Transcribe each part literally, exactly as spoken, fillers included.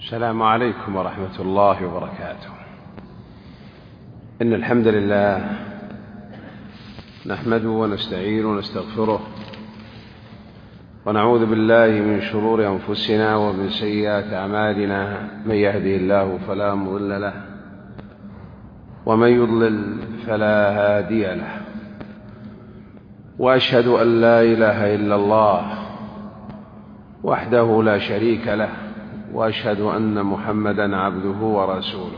السلام عليكم ورحمة الله وبركاته. إن الحمد لله نحمده ونستعين ونستغفره ونعوذ بالله من شرور أنفسنا ومن سيئات أعمالنا، من يهده الله فلا مضل له ومن يضلل فلا هادي له، وأشهد أن لا إله إلا الله وحده لا شريك له، وأشهد أن محمدًا عبده ورسوله.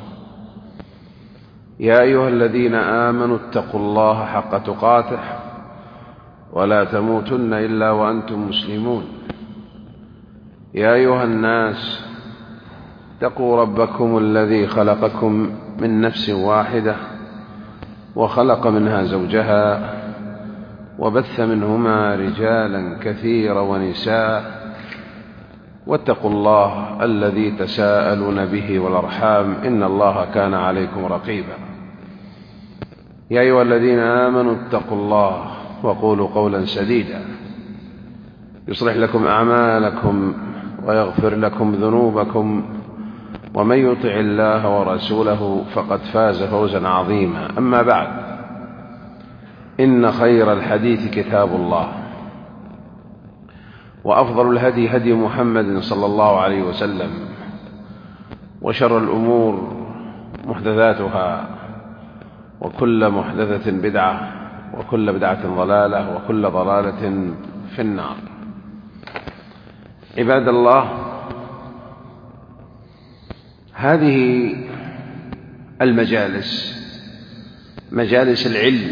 يا أيها الذين آمنوا اتقوا الله حق تقاته ولا تموتن إلا وأنتم مسلمون. يا أيها الناس اتقوا ربكم الذي خلقكم من نفس واحدة وخلق منها زوجها وبث منهما رجالا كثيرا ونساء، واتقوا الله الذي تساءلون به والأرحام إن الله كان عليكم رقيبا. يا أيها الذين آمنوا اتقوا الله وقولوا قولا سديدا يصلح لكم أعمالكم ويغفر لكم ذنوبكم، ومن يطع الله ورسوله فقد فاز فوزا عظيما. أما بعد، إن خير الحديث كتاب الله، وأفضل الهدي هدي محمد صلى الله عليه وسلم، وشر الأمور محدثاتها، وكل محدثة بدعة، وكل بدعة ضلالة، وكل ضلالة في النار. عباد الله، هذه المجالس مجالس العلم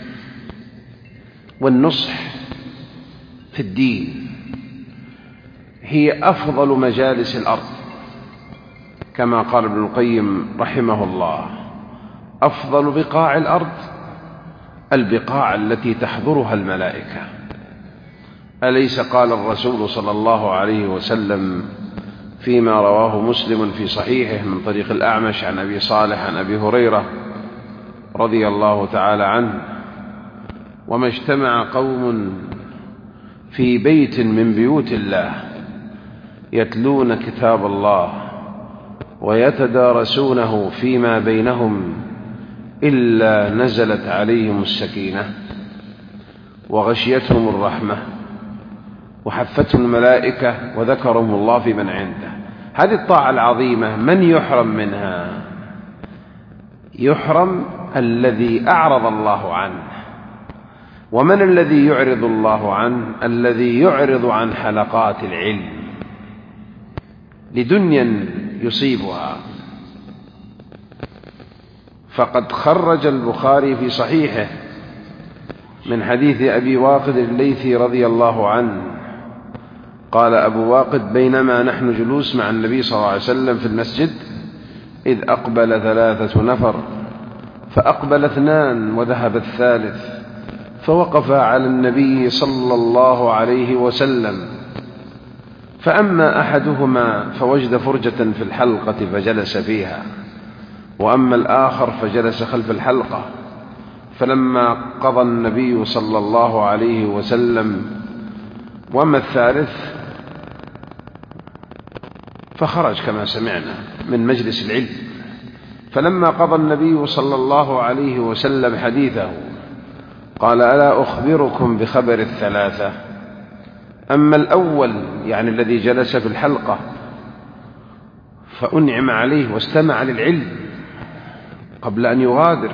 والنصح في الدين هي أفضل مجالس الأرض، كما قال ابن القيم رحمه الله: أفضل بقاع الأرض البقاع التي تحضرها الملائكة. أليس قال الرسول صلى الله عليه وسلم فيما رواه مسلم في صحيحه من طريق الأعمش عن أبي صالح عن أبي هريرة رضي الله تعالى عنه: وما اجتمع قوم في بيت من بيوت الله يتلون كتاب الله ويتدارسونه فيما بينهم إلا نزلت عليهم السكينة وغشيتهم الرحمة وحفتهم الملائكة وذكرهم الله في من عنده. هذه الطاعة العظيمة من يحرم منها؟ يحرم الذي أعرض الله عنه. ومن الذي يعرض الله عنه؟ الذي يعرض عن حلقات العلم لدنيا يصيبها. فقد خرج البخاري في صحيحه من حديث أبي واقد الليثي رضي الله عنه قال أبو واقد: بينما نحن جلوس مع النبي صلى الله عليه وسلم في المسجد إذ أقبل ثلاثة نفر، فأقبل اثنان وذهب الثالث، فوقف على النبي صلى الله عليه وسلم، فأما أحدهما فوجد فرجة في الحلقة فجلس فيها، وأما الآخر فجلس خلف الحلقة. فلما قضى النبي صلى الله عليه وسلم وأما الثالث فخرج كما سمعنا من مجلس العلم. فلما قضى النبي صلى الله عليه وسلم حديثه قال: ألا أخبركم بخبر الثلاثة؟ أما الأول يعني الذي جلس في الحلقة فأنعم عليه واستمع للعلم قبل أن يغادر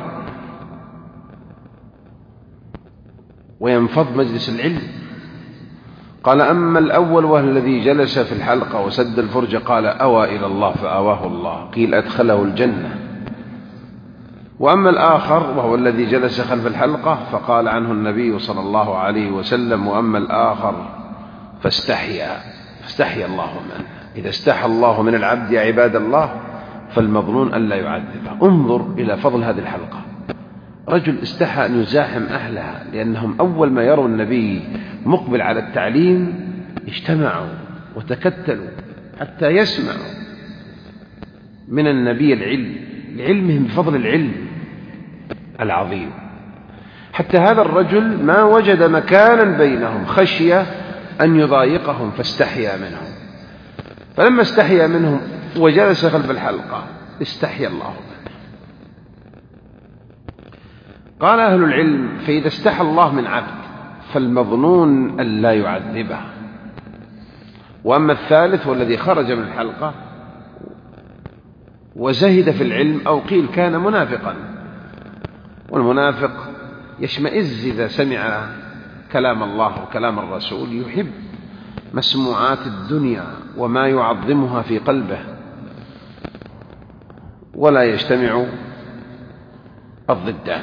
وينفض مجلس العلم. قال: أما الأول وهو الذي جلس في الحلقة وسد الفرجة قال: أوى إلى الله فآواه الله، قيل أدخله الجنة. وأما الآخر وهو الذي جلس خلف الحلقة فقال عنه النبي صلى الله عليه وسلم: وأما الآخر فاستحيا فاستحيا الله منه. إذا استحى الله من العبد يا عباد الله فالمظنون ألا يعذبه. انظر إلى فضل هذه الحلقة. رجل استحى أن يزاحم أهلها، لأنهم أول ما يروا النبي مقبل على التعليم اجتمعوا وتكتلوا حتى يسمعوا من النبي العلم لعلمهم بفضل العلم العظيم. حتى هذا الرجل ما وجد مكانا بينهم، خشية أن يضايقهم فاستحيا منهم. فلما استحيا منهم وجلس خلف الحلقة استحيا الله منه. قال أهل العلم: فإذا استحى الله من عبد فالمظنون أن لا يعذبه. وأما الثالث والذي خرج من الحلقة وزهد في العلم، أو قيل كان منافقا، والمنافق يشمئز إذا سمع كلام الله وكلام الرسول، يحب مسموعات الدنيا وما يعظمها في قلبه، ولا يجتمع الضدان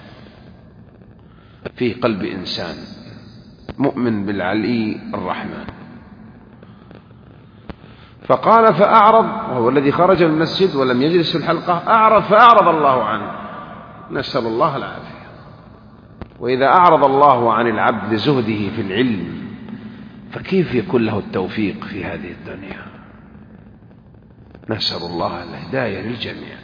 في قلب إنسان مؤمن بالعلي الرحمن. فقال: فأعرض، وهو الذي خرج من المسجد ولم يجلس في الحلقة، أعرض فأعرض الله عنه، نسأل الله العافية. وإذا أعرض الله عن العبد لزهده في العلم فكيف يكون له التوفيق في هذه الدنيا؟ نسأل الله الهداية للجميع.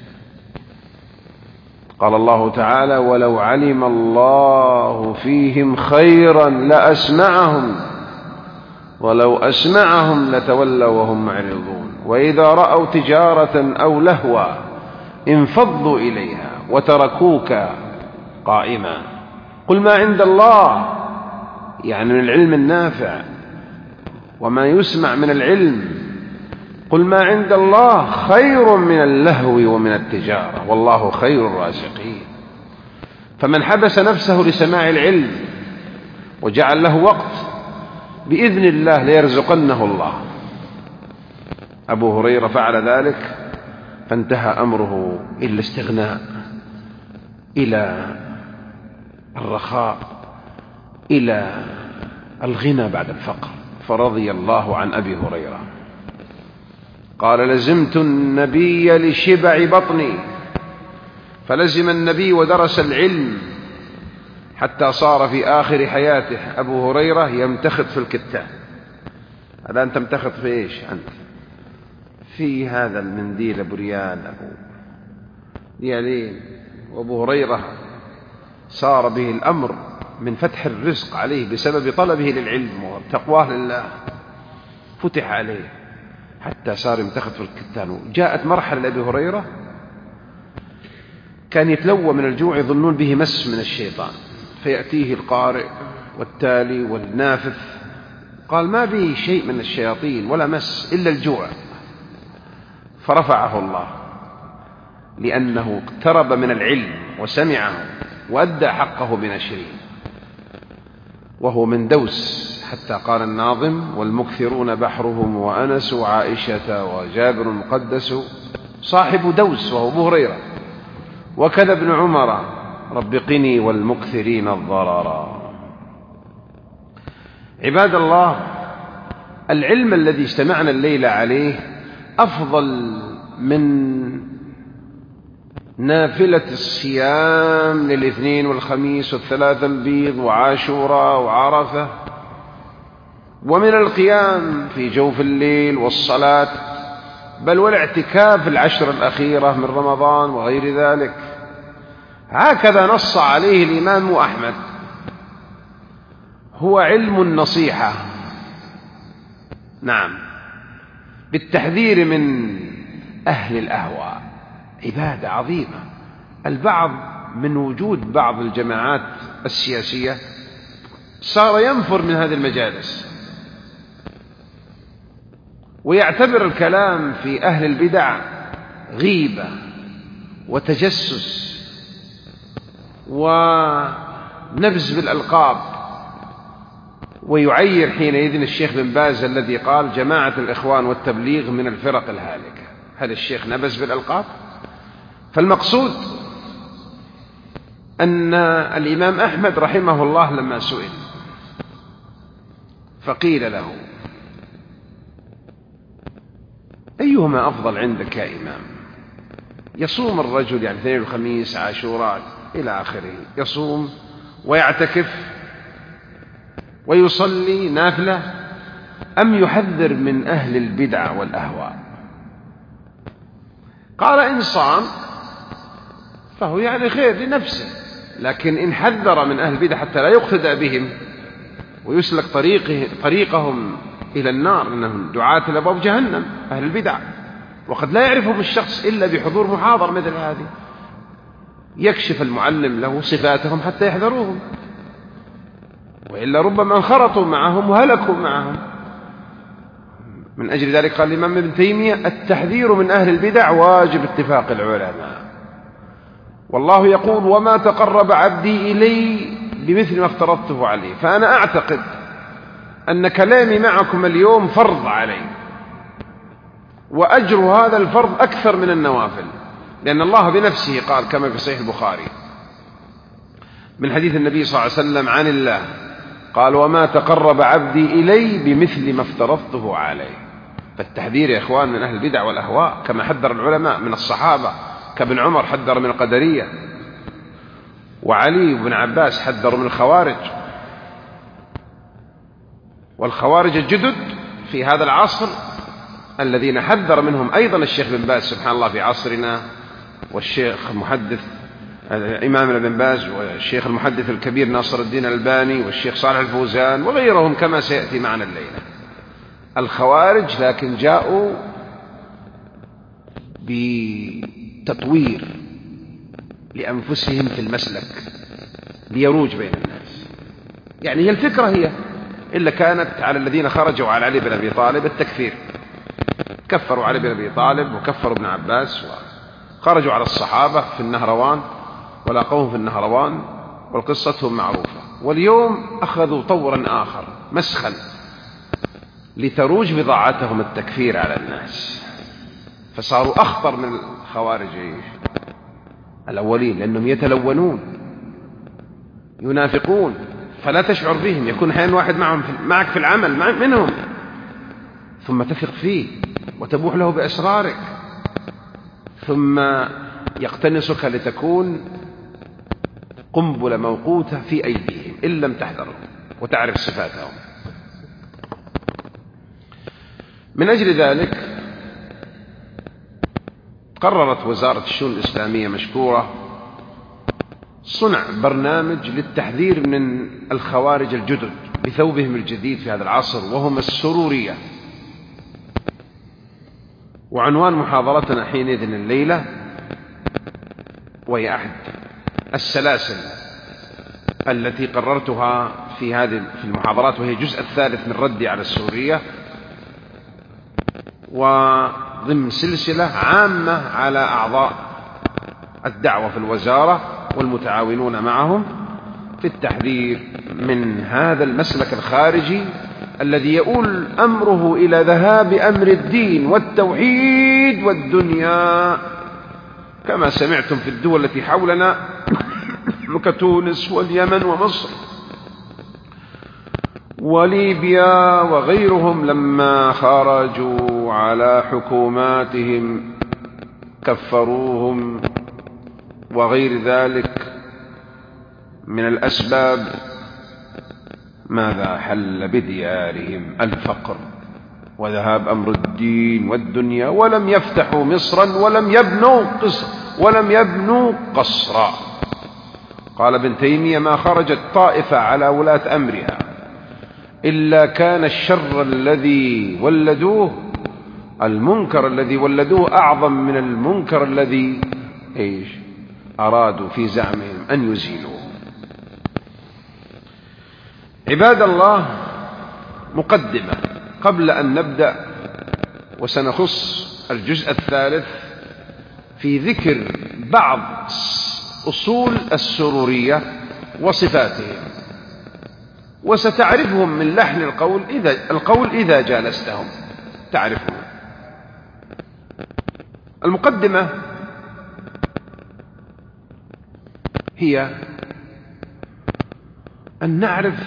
قال الله تعالى: ولو علم الله فيهم خيرا لأسمعهم ولو أسمعهم لتولوا وهم معرضون وإذا رأوا تجارة أو لهوا انفضوا إليها وتركوك قائما. قل ما عند الله، يعني من العلم النافع وما يسمع من العلم، قل ما عند الله خير من اللهو ومن التجارة والله خير الرازقين. فمن حبس نفسه لسماع العلم وجعل له وقت بإذن الله ليرزقنه الله. أبو هريرة فعل ذلك فانتهى أمره إلى الاستغناء، إلى الرخاء، إلى الغنى بعد الفقر، فرضي الله عن أبي هريرة. قال: لزمت النبي لشبع بطني، فلزم النبي ودرس العلم حتى صار في آخر حياته أبو هريرة يمتخط في الكتان. الآن تمتخط في إيش أنت؟ في هذا المنديل أبو ريال، أبو ريالين. وأبو هريرة صار به الأمر من فتح الرزق عليه بسبب طلبه للعلم وتقواه لله، فتح عليه حتى صار يمتخط في الكتان. جاءت مرحلة لأبي هريرة كان يتلوى من الجوع، يظنون به مس من الشيطان، فيأتيه القارئ والتالي والنافث، قال: ما به شيء من الشياطين ولا مس إلا الجوع. فرفعه الله لأنه اقترب من العلم وسمعه وأدى حقه بنشره، وهو من دوس، حتى قال الناظم: والمكثرون بحرهم وأنس وعائشة وجابر المقدس صاحب دوس، وهو أبو هريرة. وكذا ابن عمر: رب قني والمكثرين الضررا. عباد الله، العلم الذي اجتمعنا الليلة عليه أفضل من نافلة الصيام للاثنين والخميس والثلاثة البيض وعاشوراء وعرفة، ومن القيام في جوف الليل والصلاة، بل والاعتكاف العشر الأخيرة من رمضان وغير ذلك. هكذا نص عليه الإمام أحمد: هو علم النصيحة، نعم، بالتحذير من أهل الأهواء. عبادة عظيمة. البعض من وجود بعض الجماعات السياسية صار ينفر من هذه المجالس ويعتبر الكلام في أهل البدع غيبة وتجسس ونبذ بالألقاب، ويعير حينئذ الشيخ بن باز الذي قال: جماعة الإخوان والتبليغ من الفرق الهالكة. هل الشيخ نبذ بالألقاب؟ فالمقصود أن الإمام أحمد رحمه الله لما سئل فقيل له: أيهما أفضل عندك يا إمام؟ يصوم الرجل يعني اثنين الخميس عاشوراء إلى آخره، يصوم ويعتكف ويصلي نافلة، أم يحذر من أهل البدع والأهواء؟ قال: إن صام فهو يعني خير لنفسه، لكن إن حذر من أهل البدع حتى لا يقتدى بهم ويسلك طريقه طريقهم إلى النار، إنهم دعاة لأبواب جهنم أهل البدع، وقد لا يعرفهم الشخص إلا بحضور محاضرة مثل هذه، يكشف المعلم له صفاتهم حتى يحذروهم، وإلا ربما انخرطوا معهم وهلكوا معهم. من أجل ذلك قال الإمام ابن تيمية: التحذير من أهل البدع واجب اتفاق العلماء. والله يقول: وما تقرب عبدي إلي بمثل ما افترضته عليه. فأنا أعتقد أن كلامي معكم اليوم فرض علي، وأجر هذا الفرض أكثر من النوافل، لأن الله بنفسه قال كما في صحيح البخاري من حديث النبي صلى الله عليه وسلم عن الله قال: وما تقرب عبدي إلي بمثل ما افترضته عليه. فالتحذير يا إخوان من أهل البدع والأهواء، كما حذر العلماء من الصحابة، كابن عمر حذر من القدرية، وعلي بن عباس حذر من الخوارج. والخوارج الجدد في هذا العصر الذين حذر منهم أيضا الشيخ بن باز سبحان الله في عصرنا، والشيخ المحدث إمامنا بن باز، والشيخ المحدث الكبير ناصر الدين الألباني، والشيخ صالح الفوزان وغيرهم كما سيأتي معنا الليلة. الخوارج لكن جاءوا بتطوير لأنفسهم في المسلك ليروج بين الناس. يعني هي الفكرة هي إلا كانت على الذين خرجوا على علي بن أبي طالب التكفير، كفروا علي بن أبي طالب وكفروا ابن عباس، وخرجوا على الصحابة في النهروان ولاقوهم في النهروان، والقصتهم معروفة. واليوم أخذوا طورا آخر مسخا لتروج بضاعتهم التكفير على الناس، فصاروا أخطر من الخوارج الأولين، لأنهم يتلونون ينافقون فلا تشعر بهم. يكون أحيانا واحد معهم في معك في العمل مع منهم، ثم تثق فيه وتبوح له بأسرارك، ثم يقتنصك لتكون قنبلة موقوتة في أيديهم إن لم تحذرهم وتعرف صفاتهم. من أجل ذلك قررت وزارة الشؤون الإسلامية مشكورة صنع برنامج للتحذير من الخوارج الجدد بثوبهم الجديد في هذا العصر، وهم السرورية. وعنوان محاضرتنا حينئذ الليلة، وهي أحد السلاسل التي قررتها في هذه في المحاضرات، وهي الجزء الثالث من ردي على السرورية، وضمن سلسلة عامة على أعضاء الدعوة في الوزارة والمتعاونون معهم في التحذير من هذا المسلك الخارجي الذي يؤول أمره إلى ذهاب أمر الدين والتوحيد والدنيا، كما سمعتم في الدول التي حولنا كتونس واليمن ومصر وليبيا وغيرهم، لما خرجوا على حكوماتهم كفروهم وغير ذلك من الأسباب. ماذا حل بديارهم؟ الفقر وذهاب أمر الدين والدنيا، ولم يفتحوا مصرا ولم يبنوا قصر ولم يبنوا قصرا. قال ابن تيمية: ما خرجت طائفة على ولاة أمرها إلا كان الشر الذي ولدوه المنكر الذي ولدوه أعظم من المنكر الذي إيش أرادوا في زعمهم أن يزيلوه. عباد الله، مقدمة قبل أن نبدأ، وسنخص الجزء الثالث في ذكر بعض أصول السرورية وصفاتهم، وستعرفهم من لحن القول إذا, القول إذا جالستهم تعرفهم. المقدمة هي أن نعرف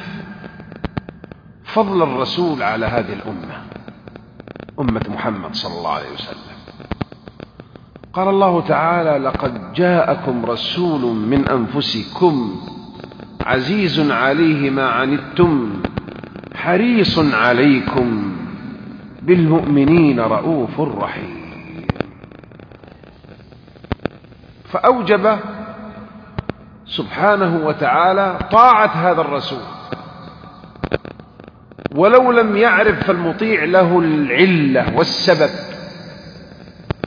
فضل الرسول على هذه الأمة، أمة محمد صلى الله عليه وسلم. قال الله تعالى: لقد جاءكم رسول من أنفسكم عزيز عليه ما عنتم حريص عليكم بالمؤمنين رؤوف رحيم. فأوجب سبحانه وتعالى طاعة هذا الرسول، ولو لم يعرف فالمطيع له العلة والسبب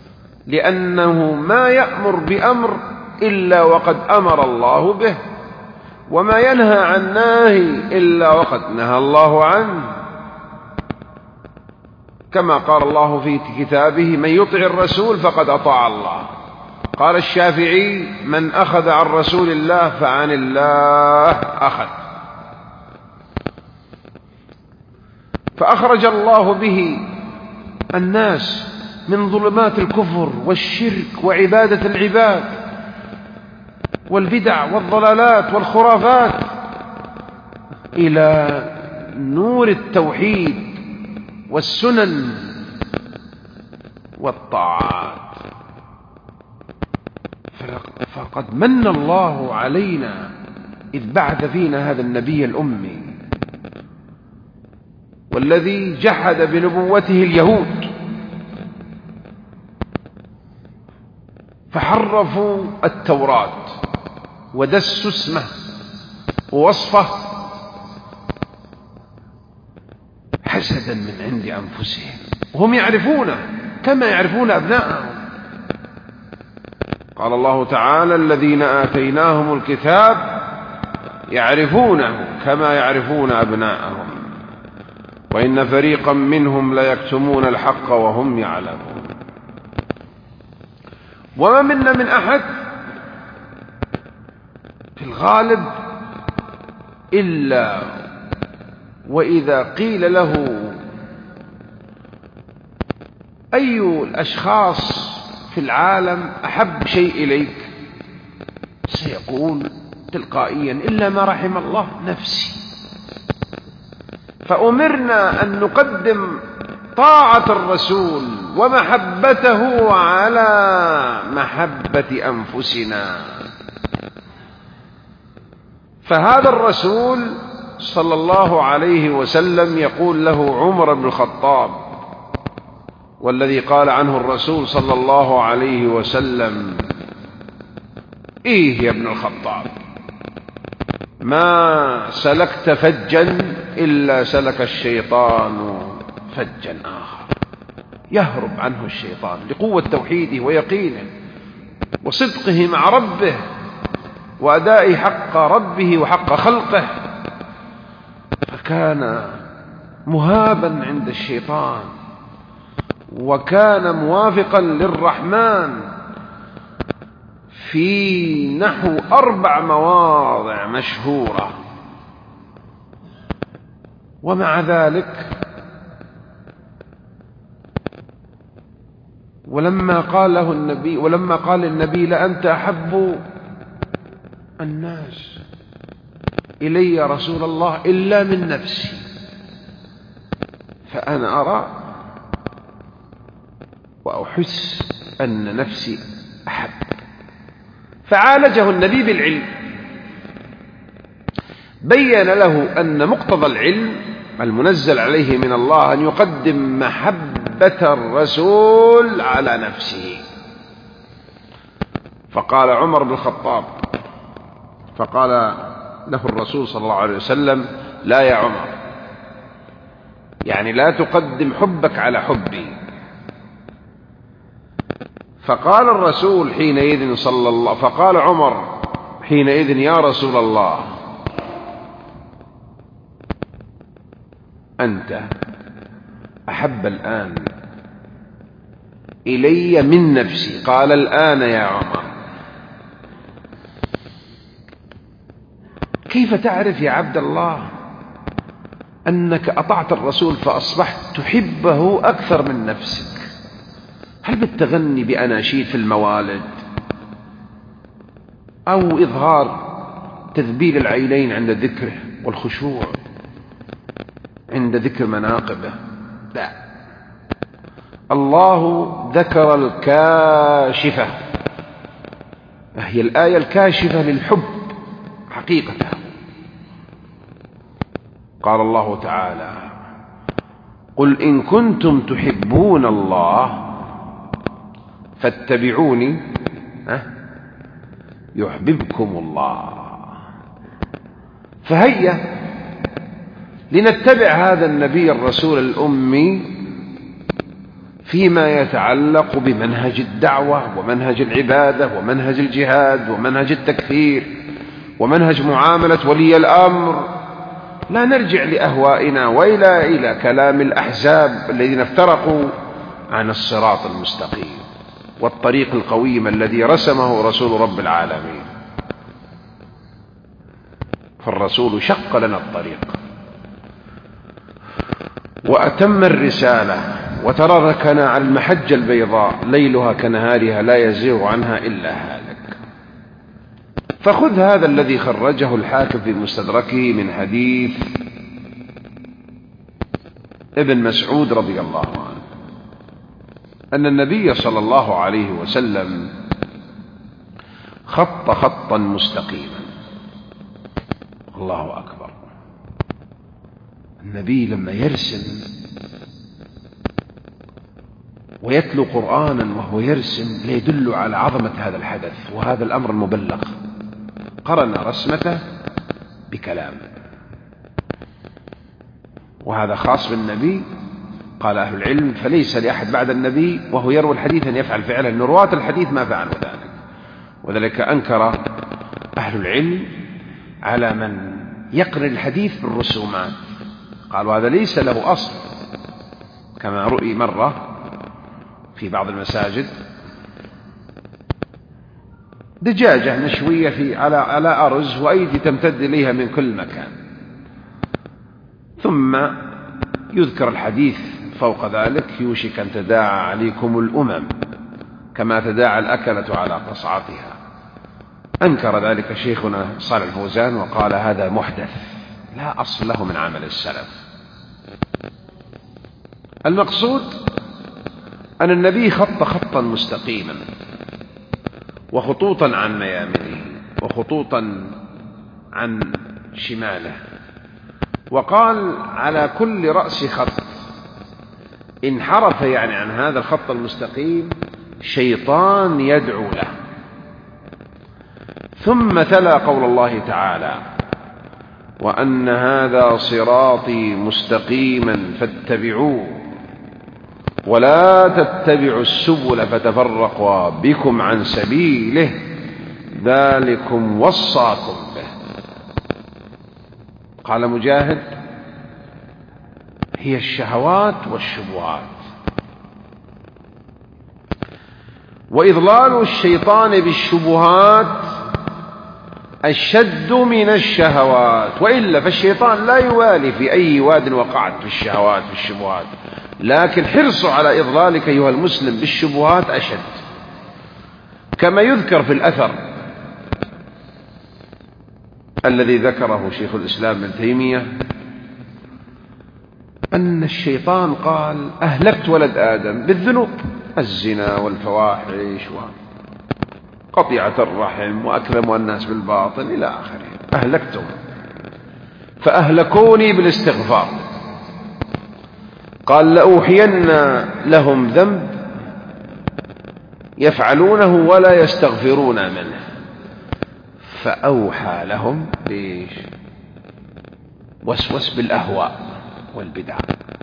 لأنه ما يأمر بأمر إلا وقد أمر الله به، وما ينهى عن ناهي إلا وقد نهى الله عنه، كما قال الله في كتابه: من يطع الرسول فقد أطاع الله. قال الشافعي: من أخذ عن رسول الله فعن الله أخذ. فأخرج الله به الناس من ظلمات الكفر والشرك وعبادة العباد والبدع والضلالات والخرافات إلى نور التوحيد والسنن والطاعات. فقد من الله علينا إذ بعث فينا هذا النبي الأمي، والذي جحد بنبوته اليهود فحرفوا التوراة ودسوا اسمه ووصفه حسدا من عند أنفسهم، وهم يعرفونه كما يعرفون أبناءهم. قال الله تعالى: الذين آتيناهم الكتاب يعرفونه كما يعرفون أبناءهم وإن فريقا منهم ليكتمون الحق وهم يعلمون. وما منا من أحد في الغالب إلا وإذا قيل له أي الأشخاص في العالم أحب شيء إليك سيقول تلقائيا: إلا ما رحم الله نفسي. فأمرنا أن نقدم طاعة الرسول ومحبته على محبة أنفسنا. فهذا الرسول صلى الله عليه وسلم يقول له عمر بن الخطاب، والذي قال عنه الرسول صلى الله عليه وسلم: إيه يا ابن الخطاب، ما سلكت فجا إلا سلك الشيطان فجا آخر. يهرب عنه الشيطان لقوة توحيده ويقينه وصدقه مع ربه وأداء حق ربه وحق خلقه، فكان مهابا عند الشيطان وكان موافقا للرحمن في نحو أربع مواضع مشهورة. ومع ذلك ولما قال له النبي ولما قال النبي: لأنت أحب الناس إلي يا رسول الله إلا من نفسي، فأنا أرى وأحس أن نفسي أحب. فعالجه النبي بالعلم، بين له أن مقتضى العلم المنزل عليه من الله أن يقدم محبة الرسول على نفسه. فقال عمر بن الخطاب، فقال له الرسول صلى الله عليه وسلم: لا يا عمر، يعني لا تقدم حبك على حبي. فقال الرسول حينئذ صلى الله فقال عمر حينئذ: يا رسول الله، أنت أحب الآن إلي من نفسي. قال: الآن يا عمر. كيف تعرف يا عبد الله أنك أطعت الرسول فأصبحت تحبه أكثر من نفسك؟ هل بالتغني بأناشيد في الموالد، أو إظهار تذبيل العينين عند ذكره والخشوع عند ذكر مناقبه؟ لا، الله ذكر الكاشفة، هي الآية الكاشفة للحب حقيقة. قال الله تعالى: قل إن كنتم تحبون الله فاتبعوني يحببكم الله. فهيا لنتبع هذا النبي الرسول الأمي في فيما يتعلق بمنهج الدعوة ومنهج العبادة ومنهج الجهاد ومنهج التكفير ومنهج معاملة ولي الأمر. لا نرجع لأهوائنا وإلى إلى كلام الأحزاب الذين افترقوا عن الصراط المستقيم والطريق القويم الذي رسمه رسول رب العالمين. فالرسول شق لنا الطريق وأتم الرسالة وتركنا على المحجة البيضاء ليلها كنهارها لا يزيغ عنها إلا هالك. فخذ هذا الذي خرجه الحاكم في مستدركه من حديث ابن مسعود رضي الله عنه أن النبي صلى الله عليه وسلم خط خطا مستقيما. الله أكبر. النبي لما يرسم ويتلو قرآنا وهو يرسم ليدل على عظمة هذا الحدث وهذا الأمر المبلغ، قرن رسمته بكلام، وهذا خاص بالنبي. قال أهل العلم فليس لأحد بعد النبي وهو يروي الحديث أن يفعل فعلا، أن رواة الحديث ما فعلوا ذلك. وذلك أنكر أهل العلم على من يقرن الحديث بالرسومات، قالوا هذا ليس له أصل، كما رؤي مرة في بعض المساجد دجاجة نشوية في على على أرز وأيدي تمتد إليها من كل مكان، ثم يذكر الحديث فوق ذلك يوشك أن تداعى عليكم الأمم كما تداعى الأكلة على قصعتها. أنكر ذلك شيخنا صالح الفوزان وقال هذا محدث لا أصل له من عمل السلف. المقصود أن النبي خط خطا مستقيما وخطوطا عن ميامنه وخطوطا عن شماله، وقال على كل رأس خط انحرف يعني عن هذا الخط المستقيم شيطان يدعو له. ثم تلا قول الله تعالى وأن هذا صراطي مستقيما فاتبعوه ولا تتبعوا السبل فتفرق بكم عن سبيله ذلكم وصاكم به. قال مجاهد هي الشهوات والشبهات، وإضلال الشيطان بالشبهات أشد من الشهوات، وإلا فالشيطان لا يوالي في أي واد وقعت في الشهوات والشبهات، لكن حرصه على إضلالك أيها المسلم بالشبهات أشد. كما يذكر في الأثر الذي ذكره شيخ الإسلام ابن تيمية أن الشيطان قال أهلكت ولد آدم بالذنوب، الزنا والفواحش وقطيعة الرحم وأكل الناس بالباطل إلى آخره، أهلكتهم فأهلكوني بالاستغفار. قال لأوحين لهم ذنب يفعلونه ولا يستغفرون منه، فأوحى لهم بإيش؟ وسوس بالأهواء والبدع.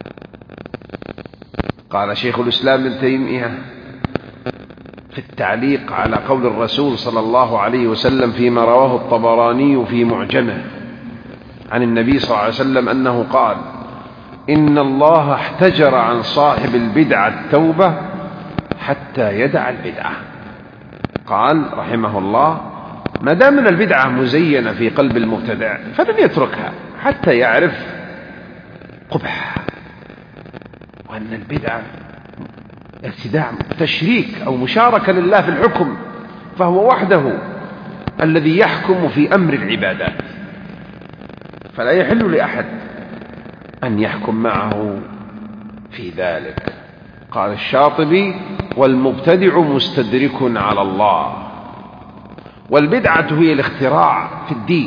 قال شيخ الإسلام ابن تيمية في التعليق على قول الرسول صلى الله عليه وسلم فيما رواه الطبراني في معجمه عن النبي صلى الله عليه وسلم أنه قال إن الله احتجر عن صاحب البدعة التوبة حتى يدع البدعة. قال رحمه الله ما دام من البدعة مزينة في قلب المبتدع فلن يتركها حتى يعرف قبح، وأن البدعة ابتداع تشريك أو مشاركة لله في الحكم، فهو وحده الذي يحكم في أمر العبادات، فلا يحل لأحد أن يحكم معه في ذلك. قال الشاطبي والمبتدع مستدرك على الله، والبدعة هي الاختراع في الدين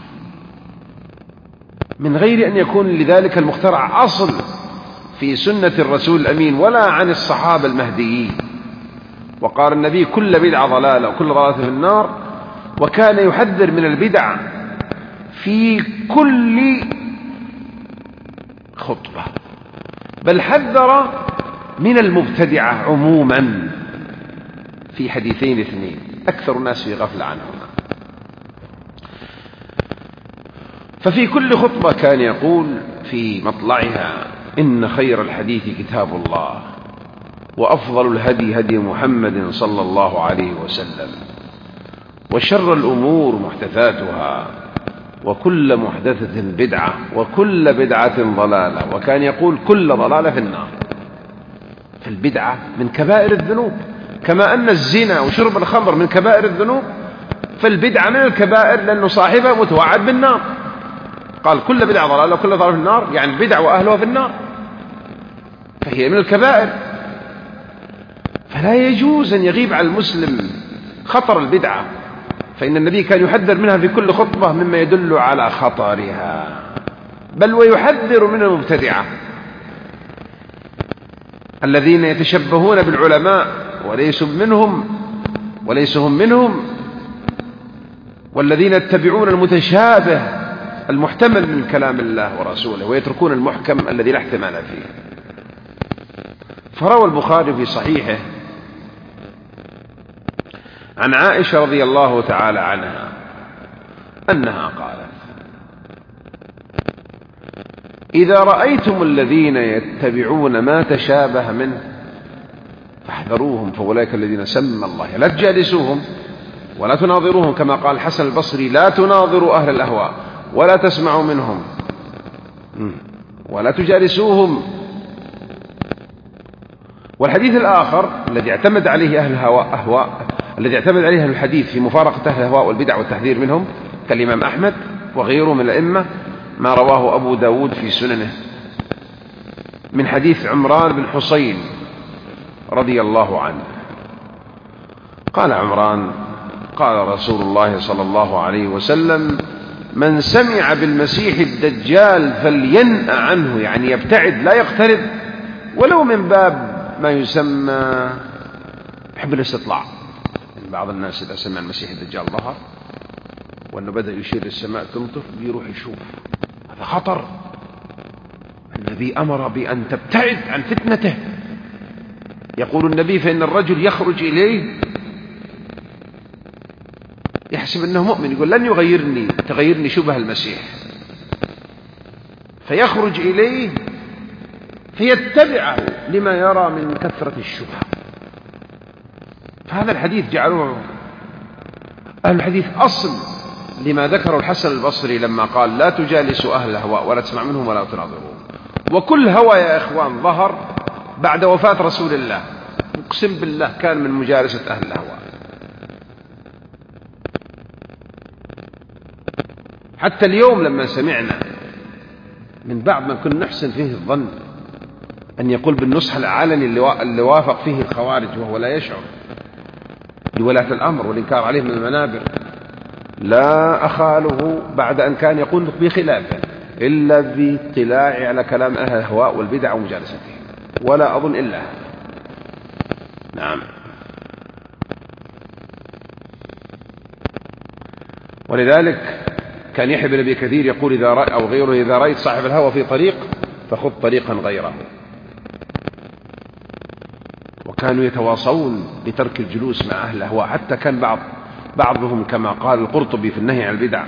من غير أن يكون لذلك المخترع أصل في سنة الرسول الأمين ولا عن الصحابة المهديين. وقال النبي كل بدعة ضلالة وكل ضلالة في النار، وكان يحذر من البدع في كل خطبة، بل حذر من المبتدعة عموما في حديثين اثنين أكثر الناس في غفلة عنهما. ففي كل خطبة كان يقول في مطلعها: إن خير الحديث كتاب الله، وأفضل الهدي هدي محمد صلى الله عليه وسلم، وشر الأمور محدثاتها، وكل محدثة بدعة، وكل بدعة ضلالة. وكان يقول: كل ضلالة في النار. فالبدعة من كبائر الذنوب، كما أن الزنا وشرب الخمر من كبائر الذنوب، فالبدعة من الكبائر، لأنه صاحبها متوعد بالنار. قال: كل بدعة ضلالة وكل ضلالة في النار، يعني البدع وأهلها في النار، فهي من الكبائر. فلا يجوز أن يغيب على المسلم خطر البدعة، فإن النبي كان يحذر منها في كل خطبة مما يدل على خطرها، بل ويحذر من المبتدعة الذين يتشبهون بالعلماء وليسوا منهم وليسوا هم منهم، والذين يتبعون المتشابه المحتمل من كلام الله ورسوله ويتركون المحكم الذي لا احتمال فيه. فروى البخاري في صحيحه عن عائشة رضي الله تعالى عنها أنها قالت: إذا رأيتم الذين يتبعون ما تشابه منه فاحذروهم، فأولئك الذين سمى الله. لا تجالسوهم ولا تناظروهم، كما قال الحسن البصري: لا تناظروا أهل الأهواء ولا تسمعوا منهم ولا تجالسوهم. والحديث الآخر الذي اعتمد عليه أهل الهواء أهواء الذي اعتمد عليه الحديث في مفارقة أهل الهواء والبدع والتحذير منهم كالإمام أحمد وغيره من الأئمة، ما رواه أبو داود في سننه من حديث عمران بن حسين رضي الله عنه. قال عمران: قال رسول الله صلى الله عليه وسلم: من سمع بالمسيح الدجال فلينأ عنه، يعني يبتعد لا يقترب، ولو من باب ما يسمى حب الاستطلاع. يعني بعض الناس إذا سمع المسيح الدجال ظهر وأنه بدأ يشير السماء تمطر بيروح يشوف، هذا خطر. النبي أمر بأن تبتعد عن فتنته. يقول النبي: فإن الرجل يخرج إليه يحسب أنه مؤمن، يقول: لن يغيرني تغيرني شبه المسيح، فيخرج إليه فيتبعه لما يرى من كثرة الشبهة. فهذا الحديث جعلوه أهل الحديث أصل لما ذكره الحسن البصري لما قال: لا تجالسوا أهل الهواء ولا تسمع منهم ولا تناظرون. وكل هوى يا إخوان ظهر بعد وفاة رسول الله، أقسم بالله كان من مجالسة أهل الهواء. حتى اليوم لما سمعنا من بعض من كنا نحسن فيه الظن أن يقول بالنصح العلني اللي وافق فيه الخوارج وهو لا يشعر لولاة الأمر والإنكار عليه من المنابر، لا أخاله بعد أن كان يقول بخلافه إلا باطلاعي على كلام أهل الهواء والبدع ومجالستهم، ولا أظن إلا هذا. نعم. ولذلك كان يحيى بن أبي كثير يقول إذا رأي أو غيره: إذا رأيت صاحب الهوى في طريق فخذ طريقا غيره. وكانوا يتواصون بترك الجلوس مع أهل الهواء، حتى كان بعض بعضهم كما قال القرطبي في النهي عن البدع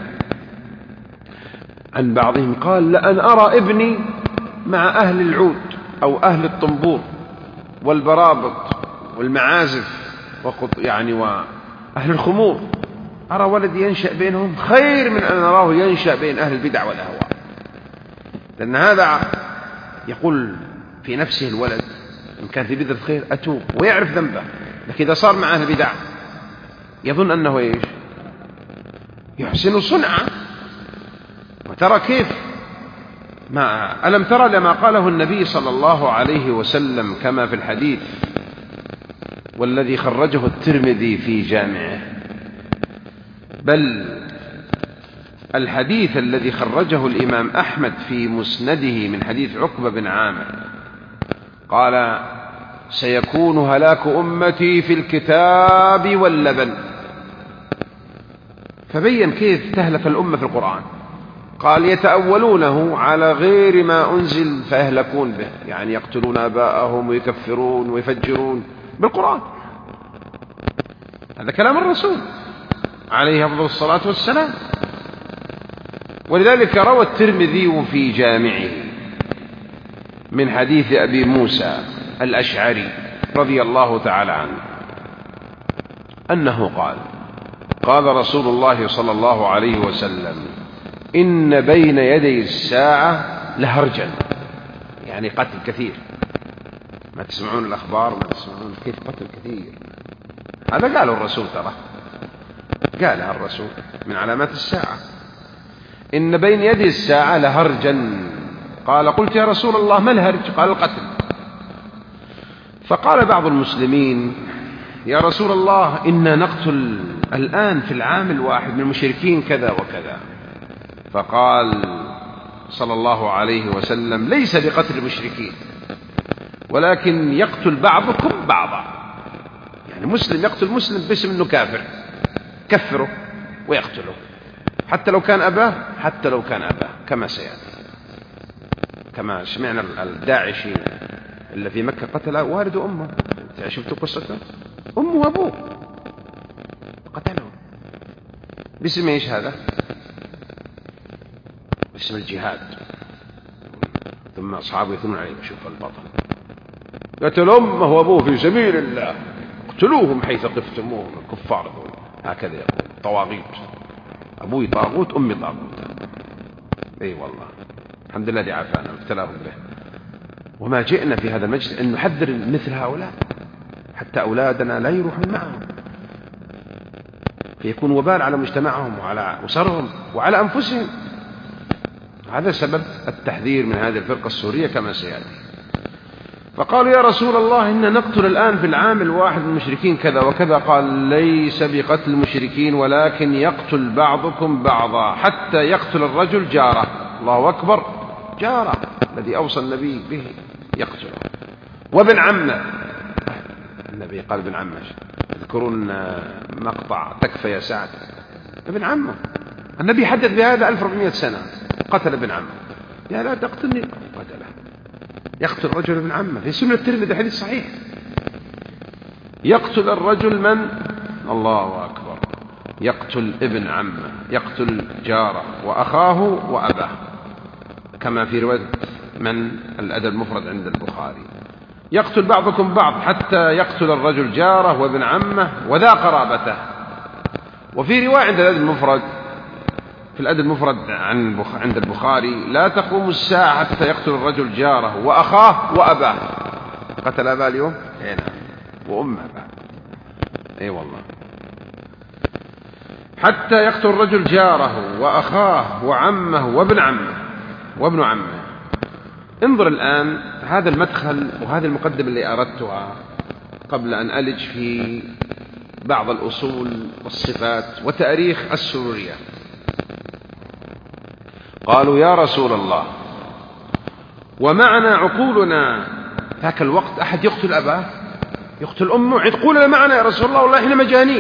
عن بعضهم قال: لأن أرى ابني مع أهل العود أو أهل الطنبور والبرابط والمعازف يعني وأهل الخمور، أرى ولدي ينشأ بينهم خير من أن أراه ينشأ بين أهل البدع والأهواء. لأن هذا يقول في نفسه الولد إن كان في بذرة خير أتوب ويعرف ذنبه، لكن إذا صار مع أهل البدع يظن أنه إيش؟ يحسن صنعا. وترى كيف ما ألم ترى لما قاله النبي صلى الله عليه وسلم كما في الحديث والذي خرجه الترمذي في جامعه، بل الحديث الذي خرجه الإمام أحمد في مسنده من حديث عقبة بن عامر قال: سيكون هلاك أمتي في الكتاب واللبن. فبين كيف تهلك الأمة في القرآن، قال يتأولونه على غير ما أنزل فيهلكون به، يعني يقتلون آباءهم ويكفرون ويفجرون بالقرآن. هذا كلام الرسول عليه أفضل الصلاة والسلام. ولذلك روى الترمذي في جامعه من حديث أبي موسى الأشعري رضي الله تعالى عنه أنه قال قال رسول الله صلى الله عليه وسلم إن بين يدي الساعة لهرجا، يعني قتل كثير. ما تسمعون الأخبار، ما تسمعون كيف قتل كثير. هذا قاله الرسول، ترى قالها الرسول من علامات الساعة. إن بين يدي الساعة لهرجا. قال قلت يا رسول الله ما الهرج؟ قال القتل. فقال بعض المسلمين يا رسول الله إنا نقتل الآن في العام الواحد من المشركين كذا وكذا. فقال صلى الله عليه وسلم ليس بقتل المشركين، ولكن يقتل بعضكم بعضا. يعني مسلم يقتل مسلم باسم أنه كافر، كفره ويقتله حتى لو كان أباه، حتى لو كان أباه كما سيأتي. كما سمعنا الداعشي اللي في مكة قتل والد أمه، شفتوا قصته؟ أمه وأبوه قتلهم باسم إيش هذا؟ باسم الجهاد. ثم أصحابه يثنون عليه شوف البطل قتل أمه وأبوه في سبيل الله، اقتلوهم حيث قفتموهم الكفار دول. هكذا يقول طواغيت، أبوي طاغوت أمي طاغوت. أي والله الحمد لله عافانا وابتلاهم به. وما جئنا في هذا المجلس أن نحذر مثل هؤلاء حتى أولادنا لا يروحون معهم، فيكون وبال على مجتمعهم وعلى أسرهم وعلى أنفسهم. هذا سبب التحذير من هذه الفرقة السورية كما سيأتي. فقالوا يا رسول الله إن نقتل الآن في العام الواحد المشركين كذا وكذا. قال ليس بقتل المشركين، ولكن يقتل بعضكم بعضا حتى يقتل الرجل جاره. الله أكبر، جاره الذي أوصى النبي به يقتله، وابن عمه. النبي قال ابن عمه. تذكرون مقطع تكفى يا سعد؟ ابن عمه النبي حدث بهذا ألف وأربعمائة سنة. قتل ابن عمه. يا لا تقتلني، قتله. يقتل الرجل ابن عمه في سنة الترمذي حديث صحيح. يقتل الرجل من؟ الله أكبر، يقتل ابن عمه، يقتل جاره وأخاه وأباه، كما في رواية من الأدب المفرد عند البخاري. يقتل بعضكم بعض حتى يقتل الرجل جاره وابن عمه وذا قرابته. وفي رواية عند الأدب المفرد في الأدب المفرد عن عند البخاري لا تقوم الساعة حتى يقتل الرجل جاره وأخاه وأباه. قتل أباه اليوم؟ هنا وأم أباه. أي والله. حتى يقتل الرجل جاره وأخاه وعمه وابن عمه وابن عمه. انظر الآن هذا المدخل وهذه المقدمة اللي أردتها قبل أن ألج في بعض الأصول والصفات وتاريخ السرورية. قالوا يا رسول الله ومعنا عقولنا. ذاك الوقت أحد يقتل أباه يقتل أمه عقولنا معنا يا رسول الله، والله إحنا مجانين.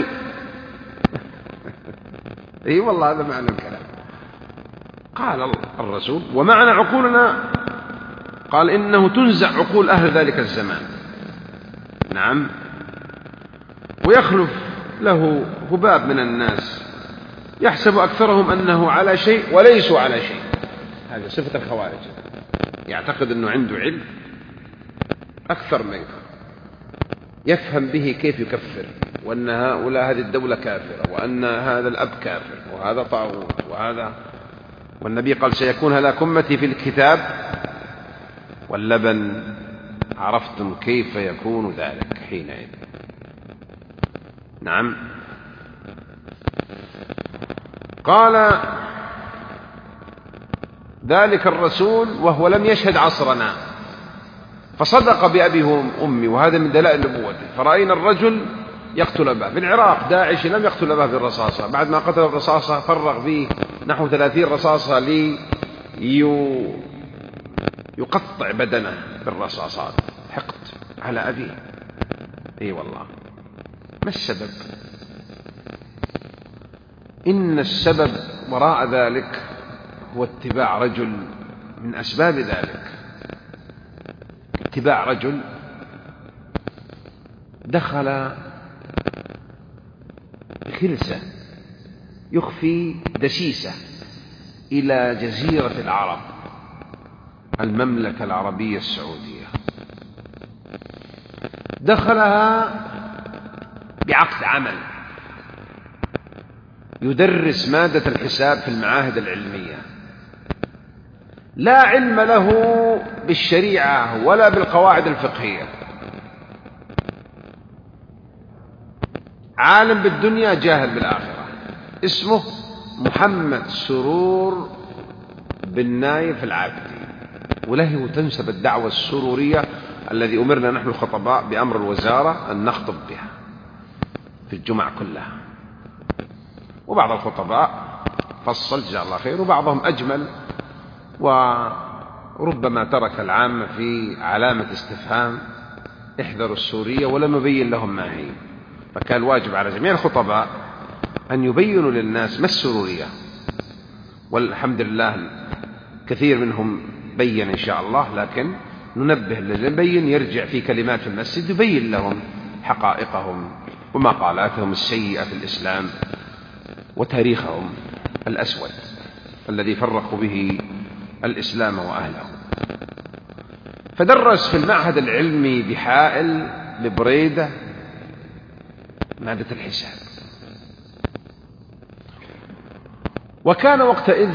أي والله هذا معنى الكلام. قال الرسول ومعنا عقولنا. قال إنه تنزع عقول أهل ذلك الزمان. نعم. ويخلف له هباب من الناس يحسب أكثرهم أنه على شيء وليسوا على شيء. هذه صفة الخوارج، يعتقد أنه عنده علم أكثر منك، يفهم به كيف يكفر، وأن هؤلاء هذه الدولة كافرة، وأن هذا الأب كافر، وهذا طاغوت، وهذا. والنبي قال سيكون هلاك أمتي في الكتاب واللبن. عرفتم كيف يكون ذلك حينئذ. نعم. قال ذلك الرسول وهو لم يشهد عصرنا، فصدق بأبيه وأمي، وهذا من دلائل نبوته. فرأينا الرجل يقتل أباه. في العراق داعش لم يقتل أباه بالرصاصة، بعد ما قتل الرصاصة فرغ فيه نحو ثلاثين رصاصة لي يقطع بدنه بالرصاصات، حقد على أبيه. أي والله. ما السبب؟ إن السبب وراء ذلك هو اتباع رجل من أسباب ذلك، اتباع رجل دخل خلسة يخفي دسيسة إلى جزيرة العرب، المملكة العربية السعودية، دخلها بعقد عمل يدرس مادة الحساب في المعاهد العلمية، لا علم له بالشريعة ولا بالقواعد الفقهية، عالم بالدنيا جاهل بالآخرة، اسمه محمد سرور بن نايف العابدي، وله تنسب الدعوة السرورية الذي أمرنا نحن الخطباء بأمر الوزارة أن نخطب بها في الجمع كلها. وبعض الخطباء فصل جزاه الله خير، وبعضهم أجمل، وربما ترك العامة في علامة استفهام احذروا السورية ولم يبين لهم ما هي. فكان واجب على جميع الخطباء أن يبينوا للناس ما السرورية، والحمد لله كثير منهم بين إن شاء الله، لكن ننبه الذي يبين يرجع في كلمات في المسجد يبين لهم حقائقهم ومقالاتهم السيئة في الإسلام وتاريخهم الأسود الذي فرقوا به الإسلام وأهله. فدرس في المعهد العلمي بحائل لبريدة مادة الحساب، وكان وقتئذ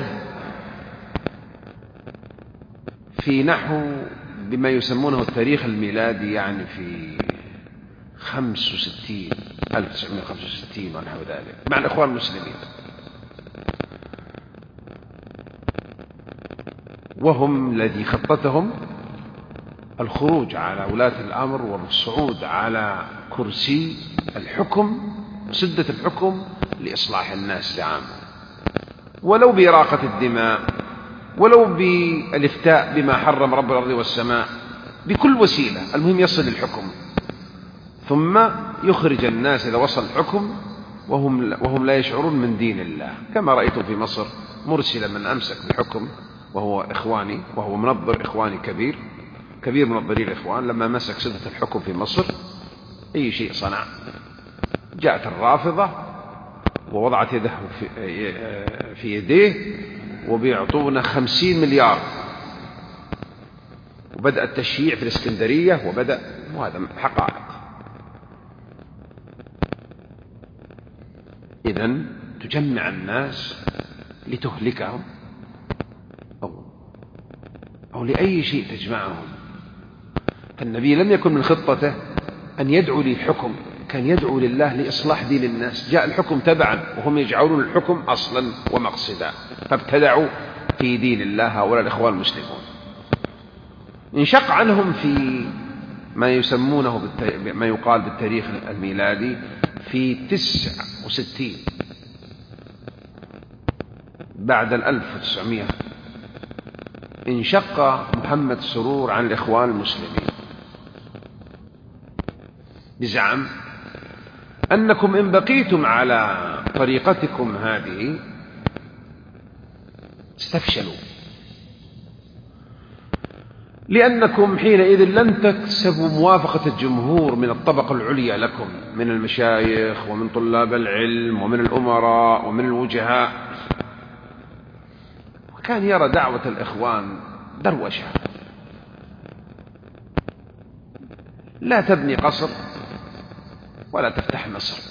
في نحو بما يسمونه التاريخ الميلادي، يعني في خمس وستين ألف وتسعمائة وخمسة وستين ونحو ذلك، مع الإخوان المسلمين، وهم الذي خطتهم الخروج على ولاة الأمر والصعود على كرسي الحكم وسدة الحكم لإصلاح الناس لعامة، ولو بإراقة الدماء، ولو بالإفتاء بما حرم رب الأرض والسماء، بكل وسيلة، المهم يصل الحكم، ثم يخرج الناس إذا وصل الحكم وهم, وهم لا يشعرون من دين الله، كما رأيتم في مصر مرسلا من أمسك بالحكم وهو إخواني، وهو منظر إخواني كبير كبير منظري الإخوان، لما مسك سدة الحكم في مصر أي شيء صنع. جاءت الرافضة ووضعت يده في يديه وبيعطونا خمسين مليار، وبدأ التشييع في الإسكندرية، وبدأ، وهذا حقائق. إذن تجمع الناس لتهلكهم أو, أو لأي شيء تجمعهم. فالنبي لم يكن من خطته أن يدعو للحكم، كان يدعو لله لإصلاح دين الناس. جاء الحكم تبعا وهم يجعلون الحكم أصلا ومقصدا، فابتدعوا في دين الله هؤلاء الإخوان المسلمون. انشق عنهم في ما يسمونه ما يقال بالتاريخ الميلادي في تسعة وستين بعد الألف وتسعمائة، انشق محمد سرور عن الإخوان المسلمين بزعم أنكم إن بقيتم على طريقتكم هذه ستفشلوا، لأنكم حينئذ لن تكسبوا موافقة الجمهور من الطبقة العليا لكم، من المشايخ ومن طلاب العلم ومن الأمراء ومن الوجهاء. وكان يرى دعوة الإخوان دروشة، لا تبني قصر ولا تفتح مصر.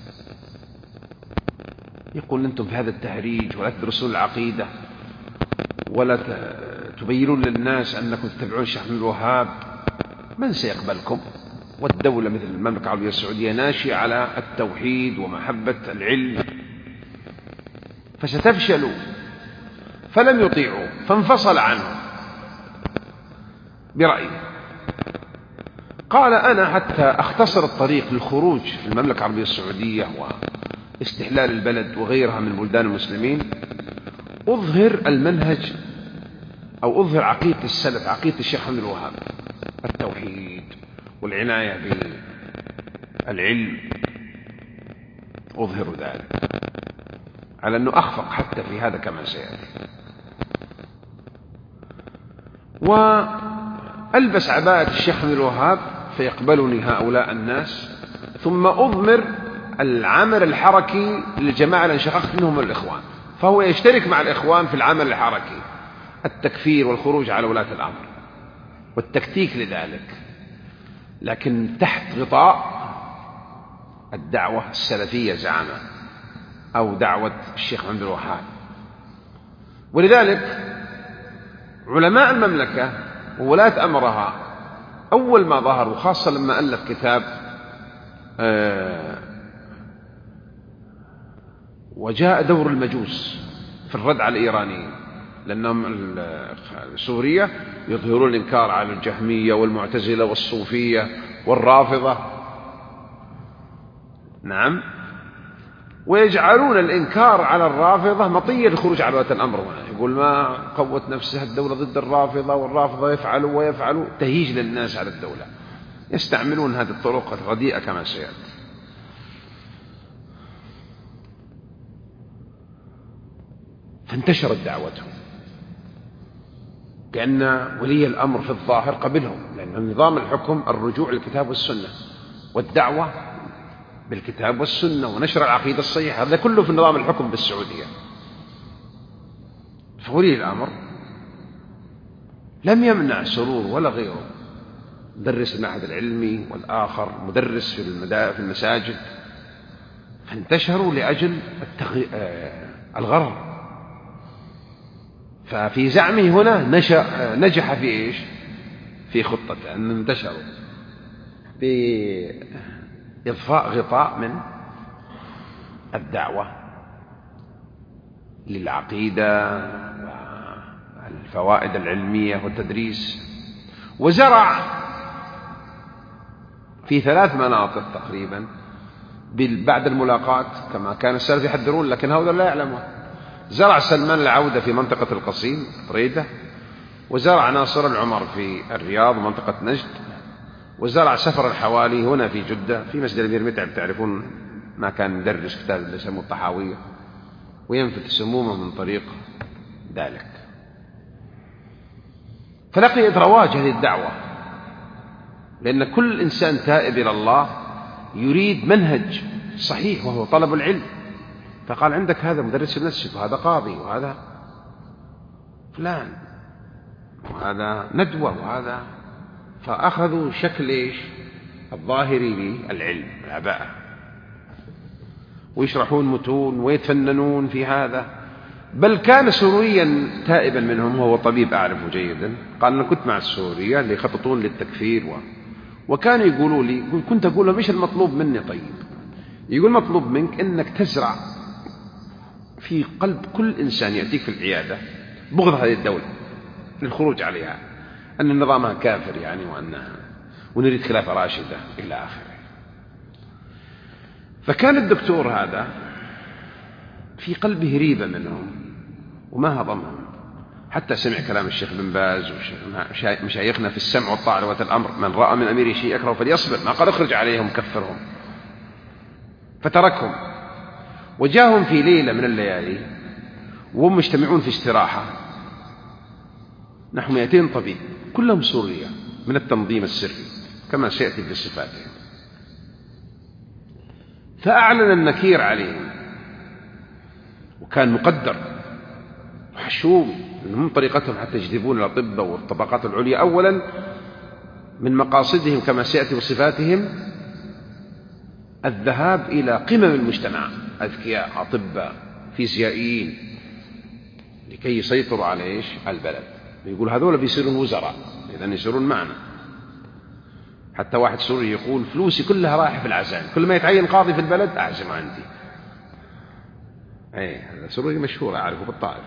يقول أنتم في هذا التهريج ولا تدرسون العقيدة ولا تبينون للناس أنكم تتبعون الشيخ عبد الوهاب، من سيقبلكم؟ والدولة مثل المملكة العربية السعودية ناشئة على التوحيد ومحبة العلم، فستفشلوا. فلم يطيعوا، فانفصل عنهم برأيه. قال أنا حتى أختصر الطريق للخروج في المملكة العربية السعودية واستحلال البلد وغيرها من بلدان المسلمين، أظهر المنهج أو أظهر عقيدة السلف، عقيدة الشيخ عبد الوهاب، التوحيد والعناية بالعلم، أظهر ذلك على أنه أخفق حتى في هذا كما سيأتي. وألبس عباءة الشيخ محمد الوهاب فيقبلني هؤلاء الناس، ثم أضمر العمل الحركي للجماعة اللي انشققت منهم الإخوان، فهو يشترك مع الإخوان في العمل الحركي، التكفير والخروج على ولاة الأمر والتكتيك لذلك، لكن تحت غطاء الدعوة السلفية زعامة أو دعوة الشيخ محمد الوهاب. ولذلك علماء المملكة وولاة أمرها أول ما ظهروا، خاصة لما ألف كتاب آه وجاء دور المجوس في الرد على الإيرانيين، لأنهم سوريا يظهرون الإنكار على الجهمية والمعتزلة والصوفية والرافضة، نعم، ويجعلون الإنكار على الرافضة مطية للخروج على ولاة الأمر. يقول ما قوت نفسها الدولة ضد الرافضة، والرافضة يفعلوا ويفعلوا، تهيج للناس على الدولة. يستعملون هذه الطرق الرديئة كما سيأتي. فانتشرت دعوتهم، لأن ولي الأمر في الظاهر قبلهم، لأن نظام الحكم الرجوع للكتاب والسنة، والدعوة بالكتاب والسنة ونشر العقيدة الصحيحة، هذا كله في نظام الحكم بالسعودية. فولي الأمر لم يمنع سرور ولا غيره، مدرس المعهد العلمي والآخر مدرس في المساجد، فانتشروا لأجل التغي... الغرض. ففي زعمه هنا نجح في إيش؟ في خطته أن انتشروا بإضفاء غطاء من الدعوة للعقيدة والفوائد العلمية والتدريس. وزرع في ثلاث مناطق تقريبا بعد الملاقات، كما كان السلف يحذرون لكن هؤلاء لا يعلمون. زرع سلمان العودة في منطقة القصيم بريدة، وزرع ناصر العمر في الرياض منطقة نجد، وزرع سفر الحوالي هنا في جدة في مسجد الأمير متعب، تعرفون ما كان يدرس كتاب اللي يسموه الطحاوية، وينفث سمومه من طريق ذلك. فلقيت رواج هذه الدعوة، لأن كل إنسان تائب إلى الله يريد منهج صحيح وهو طلب العلم. فقال عندك هذا مدرس المسجد، وهذا قاضي، وهذا فلان، وهذا ندوة، وهذا، فأخذوا شكل إيش؟ الظاهري للعلم العباءة، ويشرحون متون ويتفننون في هذا. بل كان سوريا تائبا منهم، وهو طبيب أعرفه جيدا، قال أنا كنت مع السورية اللي يخططون للتكفير و... وكانوا يقولوا لي، كنت أقول له مش المطلوب مني؟ طيب يقول مطلوب منك أنك تزرع في قلب كل إنسان يأتيك في العيادة بغض هذه الدولة للخروج عليها، أن نظامها كافر يعني، وأنها ونريد خلافة راشدة إلى آخره. فكان الدكتور هذا في قلبه ريبة منهم وما هضمهم، حتى سمع كلام الشيخ بن باز ومشايخنا في السمع والطاعة لولاة الأمر، من رأى من أمير شيء يكره فليصبر، ما قال اخرج عليهم كفرهم، فتركهم. وجاءهم في ليلة من الليالي وهم مجتمعون في استراحة، نحو مئتين طبيب كلهم سورية من التنظيم السري كما سيأتي في صفاتهم، فأعلن النكير عليهم، وكان مقدر وحشوم من طريقتهم حتى يجذبون الأطباء والطبقات العليا. أولا من مقاصدهم كما سيأتي بصفاتهم الذهاب إلى قمم المجتمع، أذكياء، أطباء، فيزيائيين، لكي يسيطروا على إيش؟ على البلد. يقول هذول بيصيرون وزراء، إذن يصيرون معنا. حتى واحد سوري يقول فلوسي كلها رايحة في العزائم، كل ما يتعين قاضي في البلد أعزم عندي. أي هذا سوري مشهور أعرفه بالطائف.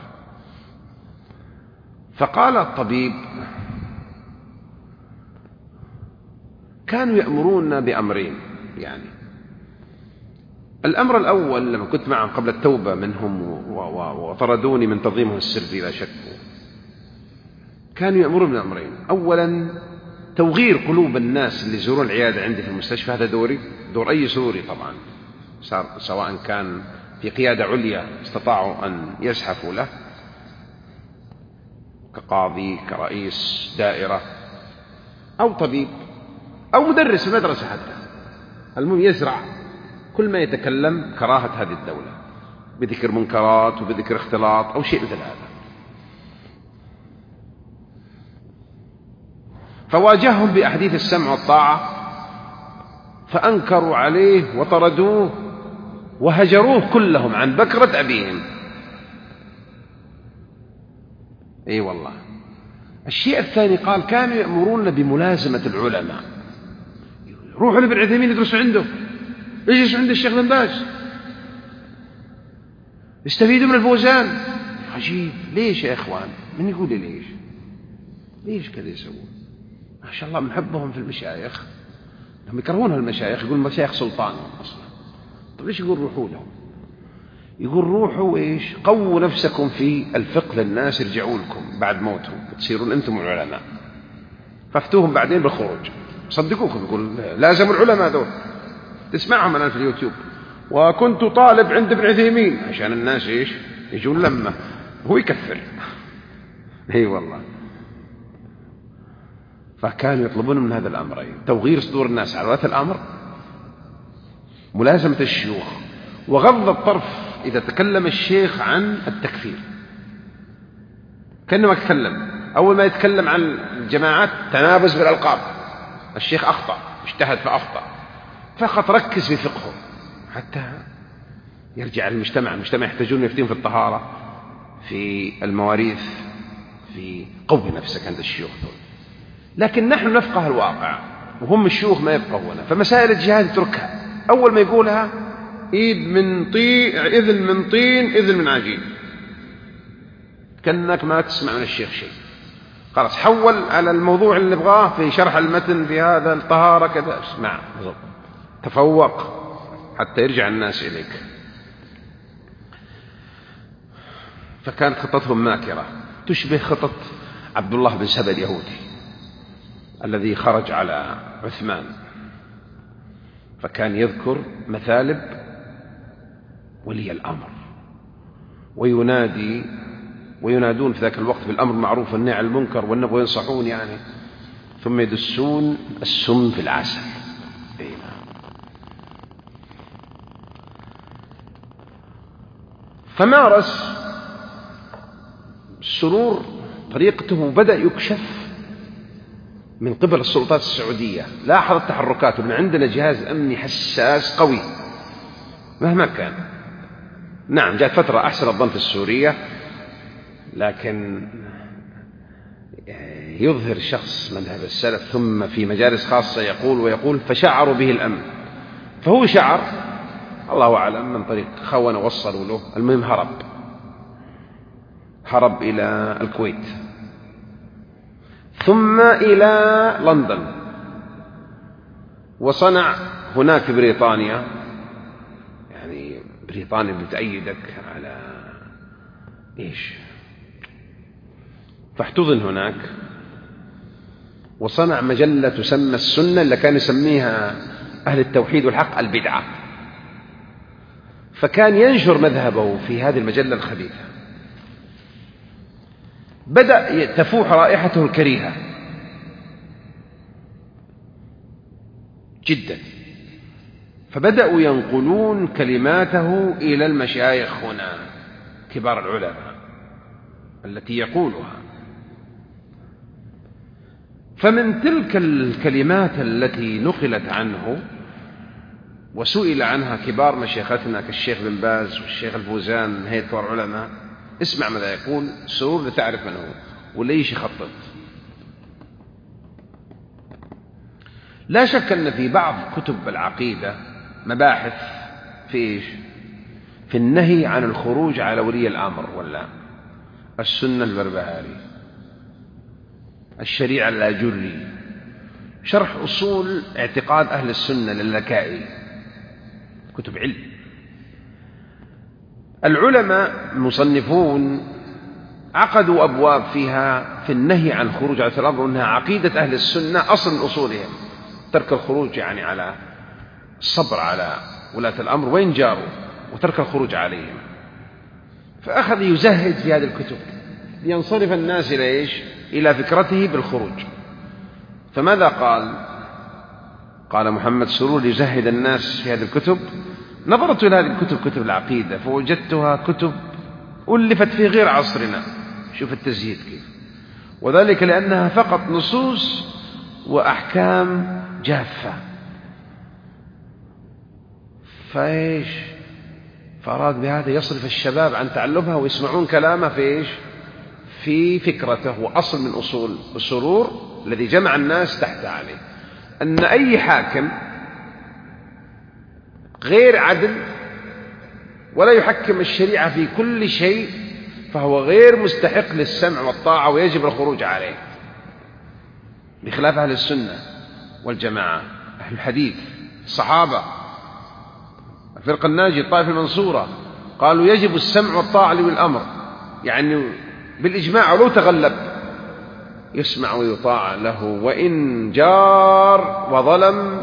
فقال الطبيب كانوا يأمرون بأمرين، يعني الأمر الأول لما كنت معهم قبل التوبة منهم وطردوني من تنظيمهم السري لا شك، كانوا يأمرون بأمرين. أولا توغير قلوب الناس اللي يزورون العيادة عندي في المستشفى، هذا دوري، دور أي سوري طبعا، سواء كان في قيادة عليا استطاعوا أن يزحفوا له، كقاضي، كرئيس دائرة، أو طبيب، أو مدرس في المدرسة حتى. المهم يزرع كل ما يتكلم كراهة هذه الدولة بذكر منكرات وبذكر اختلاط أو شيء مثل هذا. فواجههم بأحاديث السمع والطاعة فأنكروا عليه وطردوه وهجروه كلهم عن بكرة أبيهم. أي والله. الشيء الثاني قال كانوا يأمرون بملازمة العلماء، روحوا لابن عثيمين يدرسوا عنده، يجلسوا عند الشيخ بن باز، يستفيدوا من الفوزان. عجيب، ليش يا إخوان؟ من يقول لي ليش ليش كذا يسوون؟ ما شاء الله من حبهم في المشايخ، هم يكرهون المشايخ، يقول المشايخ سلطانهم أصلا. طيب ليش يقول روحوا لهم؟ يقول روحوا إيش؟ قووا نفسكم في الفقه للناس، يرجعوا لكم بعد موتهم وتصيرون أنتم العلماء، فافتوهم بعدين بالخروج. صدقوكم، يقول لازم العلماء دول، تسمعهم الآن في اليوتيوب، وكنت طالب عند ابن عثيمين، عشان الناس إيش؟ يجون لما هو يكفر. اي والله. فكانوا يطلبون من هذا الأمرين: توغير صدور الناس على ولاة الأمر، ملازمة الشيوخ، وغض الطرف إذا تكلم الشيخ عن التكفير. كأنه ما يتكلم، أول ما يتكلم عن الجماعات تنابز بالألقاب، الشيخ أخطأ، اجتهد فأخطأ، فقط ركز في فقهه حتى يرجع المجتمع. المجتمع يحتاجون يفتين في الطهارة، في المواريث، في قوي نفسك عند الشيوخ دول. لكن نحن نفقه الواقع وهم الشيوخ ما يفقهون، فمسائل الجهاد تركها، أول ما يقولها إيد من طين، إذن من طين، إذن من عجين، كأنك ما تسمع من الشيخ شيء. خلاص حول على الموضوع اللي نبغاه في شرح المتن في هذا الطهارة كذا، اسمع تفوق حتى يرجع الناس إليك. فكانت خطتهم ماكرة تشبه خطط عبد الله بن سبأ اليهودي الذي خرج على عثمان، فكان يذكر مثالب ولي الأمر، وينادي وينادون في ذاك الوقت بالأمر المعروف والنهي عن المنكر والنبي ينصحون يعني، ثم يدسون السم في العسل. فمارس السرور طريقته وبدأ يكشف من قبل السلطات السعودية. لاحظ التحركات، ومن عندنا جهاز أمني حساس قوي مهما كان. نعم جاءت فترة أحسن الظن في السورية، لكن يظهر شخص مذهب السلف ثم في مجالس خاصة يقول ويقول فشعروا به الأمن، فهو شعر الله أعلم من طريق خونة وصلوا له. المهم هرب هرب إلى الكويت ثم إلى لندن، وصنع هناك في بريطانيا، يعني بريطانيا بتأيدك على إيش، فاحتضن هناك، وصنع مجلة تسمى السنة، اللي كان يسميها أهل التوحيد والحق البدعة، فكان ينشر مذهبه في هذه المجلة الخبيثة. بدأ تفوح رائحته الكريهة جدا، فبدأوا ينقلون كلماته إلى المشايخ هنا كبار العلماء التي يقولها. فمن تلك الكلمات التي نقلت عنه وسئل عنها كبار مشايختنا كالشيخ بن باز والشيخ الفوزان من هيئة كبار العلماء، اسمع ماذا يقول السرور لتعرف من هو وليش يخطط. لا شك أن في بعض كتب العقيدة مباحث في إيش؟ في النهي عن الخروج على ولي الأمر، ولا السنة البربهاري، الشريعة اللاجري، شرح أصول اعتقاد أهل السنة للكائي، كتب علم. العلماء المصنفون عقدوا أبواب فيها في النهي عن الخروج على الأمر، وأنها عقيدة أهل السنة أصل من أصولهم، ترك الخروج يعني على الصبر على ولاة الأمر وين جاروا، وترك الخروج عليهم. فأخذ يزهد في هذه الكتب ينصرف الناس إلى إيش؟ إلى فكرته بالخروج. فماذا قال؟ قال محمد سرور يزهد الناس في هذه الكتب. نظرت إلى هذه الكتب كتب العقيدة فوجدتها كتب ألفت في غير عصرنا. شوف التزهيد كيف، وذلك لأنها فقط نصوص وأحكام جافة. فإيش؟ فأراد بهذا يصرف الشباب عن تعلمها ويسمعون كلامه في إيش؟ في فكرته. وأصل من أصول السرور الذي جمع الناس تحت عليه أن أي حاكم غير عدل ولا يحكم الشريعة في كل شيء فهو غير مستحق للسمع والطاعة ويجب الخروج عليه، بخلاف أهل السنة والجماعة، أهل الحديث، الصحابة، الفرقة الناجية، الطائفة المنصورة، قالوا يجب السمع والطاعة لولي الأمر، يعني بالإجماع ولو تغلب يسمع ويطاع له وإن جار وظلم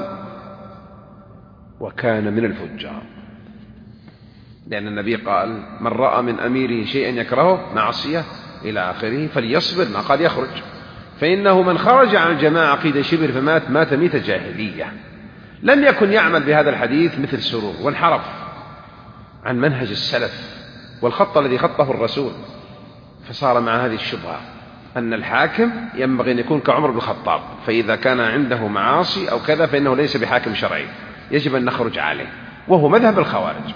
وكان من الفجار. لأن النبي قال من رأى من أميره شيئا يكرهه معصية إلى آخره فليصبر، ما قال يخرج، فإنه من خرج عن الجماعة عقيدة شبر فمات مات ميت جاهلية. لم يكن يعمل بهذا الحديث مثل سرور وانحرف عن منهج السلف والخط الذي خطه الرسول، فصار مع هذه الشبهة أن الحاكم ينبغي أن يكون كعمر بن الخطاب، فإذا كان عنده معاصي أو كذا فإنه ليس بحاكم شرعي يجب أن نخرج عليه، وهو مذهب الخوارج.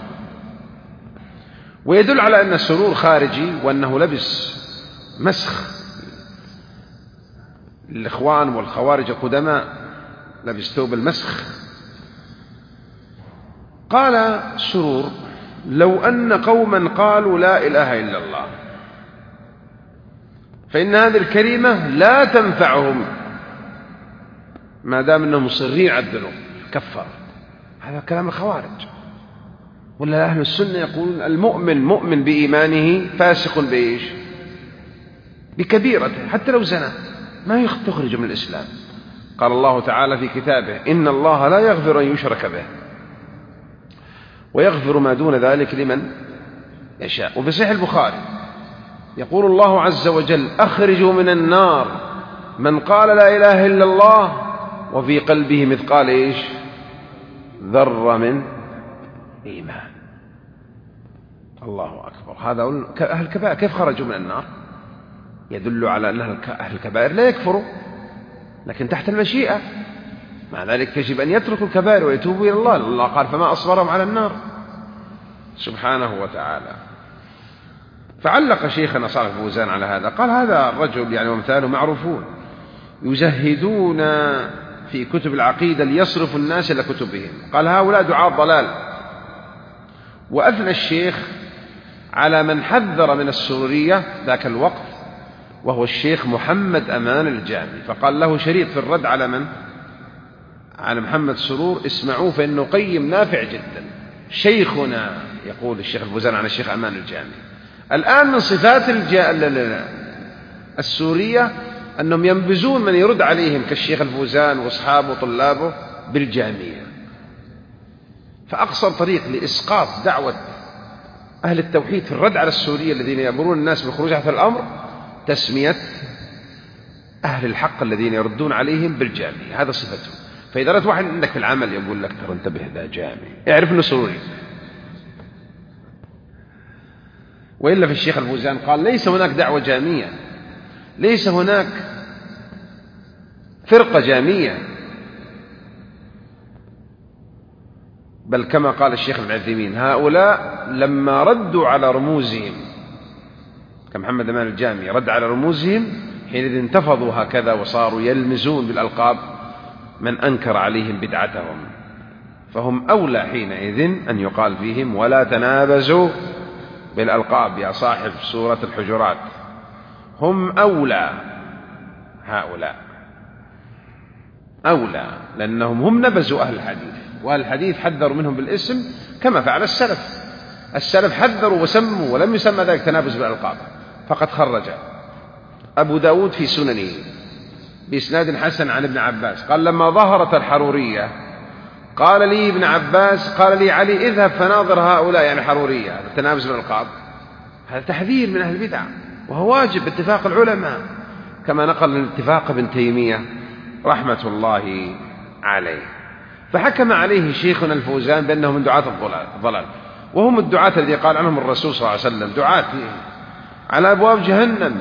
ويدل على أن السرور خارجي وأنه لبس مسخ الإخوان والخوارج القدماء، لبس ثوب المسخ. قال سرور لو أن قوما قالوا لا إله إلا الله فإن هذه الكلمة لا تنفعهم ما دام أنهم مصرين على الذنوب، كفر. هذا كلام الخوارج. ولا أهل السنة يقولون المؤمن مؤمن بإيمانه فاسق بإيش؟ بكبيرته حتى لو زنى ما تخرج من الإسلام. قال الله تعالى في كتابه إن الله لا يغفر أن يشرك به ويغفر ما دون ذلك لمن يشاء. وفي صحيح البخاري يقول الله عز وجل أخرجوا من النار من قال لا إله إلا الله وفي قلبه مثقال إيش؟ ذرة من إيمان. الله أكبر. هذا أهل الكبائر كيف خرجوا من النار؟ يدل على أن أهل الكبائر لا يكفروا لكن تحت المشيئة، مع ذلك يجب أن يتركوا الكبائر ويتوبوا إلى الله. الله قال فما أصبرهم على النار سبحانه وتعالى. فعلق شيخنا صالح الفوزان على هذا، قال هذا الرجل يعني ومثاله معروفون يزهدون في كتب العقيدة ليصرف الناس إلى كتبهم، قال هؤلاء دعاة ضلال. وأثنى الشيخ على من حذر من السرورية ذاك الوقت وهو الشيخ محمد أمان الجامي، فقال له شريط في الرد على من؟ على محمد سرور، اسمعوه فإنه قيم نافع جدا. شيخنا يقول الشيخ الفوزان عن الشيخ أمان الجامي الآن من صفات السورية أنهم ينبذون من يرد عليهم كالشيخ الفوزان وأصحابه وطلابه بالجامية. فأقصر طريق لإسقاط دعوة أهل التوحيد في الرد على السورية الذين يأمرون الناس بالخروج عن الأمر تسمية أهل الحق الذين يردون عليهم بالجامية، هذا صفتهم. فإذا رأت واحد عندك في العمل يقول لك ترى انتبه ذا جامي، اعرف أنه سروري. وإلا في الشيخ الفوزان قال ليس هناك دعوة جامية، ليس هناك فرقة جامية، بل كما قال الشيخ ابن عثيمين هؤلاء لما ردوا على رموزهم كمحمد أمان الجامي رد على رموزهم حينئذ انتفضوا هكذا وصاروا يلمزون بالألقاب من أنكر عليهم بدعتهم، فهم أولى حينئذ أن يقال فيهم ولا تنابزوا بالألقاب يا صاحب سورة الحجرات. هم أولى، هؤلاء أولى لأنهم هم نبزوا أهل الحديث، وأهل الحديث حذروا منهم بالاسم كما فعل السلف. السلف حذروا وسموا ولم يسمى ذلك تنابز بالألقاب. فقد خرج أبو داود في سننه بإسناد حسن عن ابن عباس قال لما ظهرت الحرورية قال لي ابن عباس قال لي علي اذهب فناظر هؤلاء يعني حرورية التنابز بالألقاب. هذا تحذير من أهل البدع وهو واجب باتفاق العلماء، كما نقل الاتفاق ابن تيمية رحمة الله عليه. فحكم عليه شيخنا الفوزان بأنه من دعاة الضلال، وهم الدعاة الذي قال عنهم الرسول صلى الله عليه وسلم دعاة على أبواب جهنم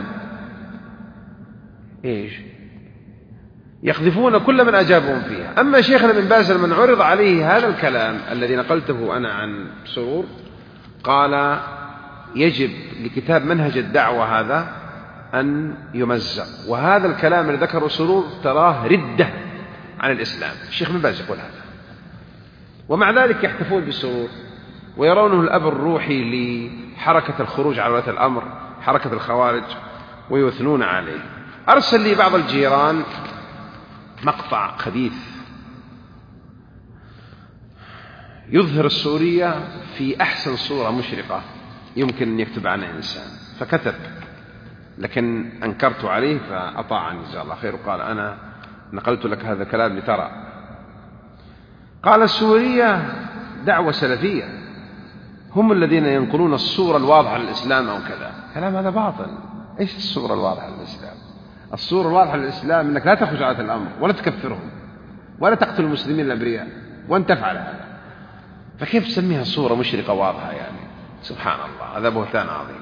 إيش يقذفون كل من أجابهم فيها. أما شيخنا بن باز من عرض عليه هذا الكلام الذي نقلته أنا عن سرور، قال يجب لكتاب منهج الدعوة هذا أن يمزق، وهذا الكلام الذي ذكره سرور تراه ردة عن الإسلام. الشيخ بن باز يقول هذا، ومع ذلك يحتفون بالسرور ويرونه الأب الروحي لحركة الخروج على ولاة الأمر، حركة الخوارج، ويثنون عليه. أرسل لي بعض الجيران مقطع خبيث يظهر السورية في أحسن صورة مشرقة يمكن أن يكتب عنها إنسان، فكتب، لكن أنكرت عليه فأطاعني جزاه الله خير، وقال أنا نقلت لك هذا الكلام لترى. قال السورية دعوة سلفية، هم الذين ينقلون الصورة الواضحة للإسلام أو كذا. كلام هذا باطل. إيش الصورة الواضحة للإسلام؟ الصورة الواضحة للإسلام أنك لا تخرج على الأمر ولا تكفرهم ولا تقتل المسلمين الأبرياء وأن تفعل هذا، فكيف تسميها صورة مشرقة واضحة؟ يعني سبحان الله، هذا بهتان عظيم.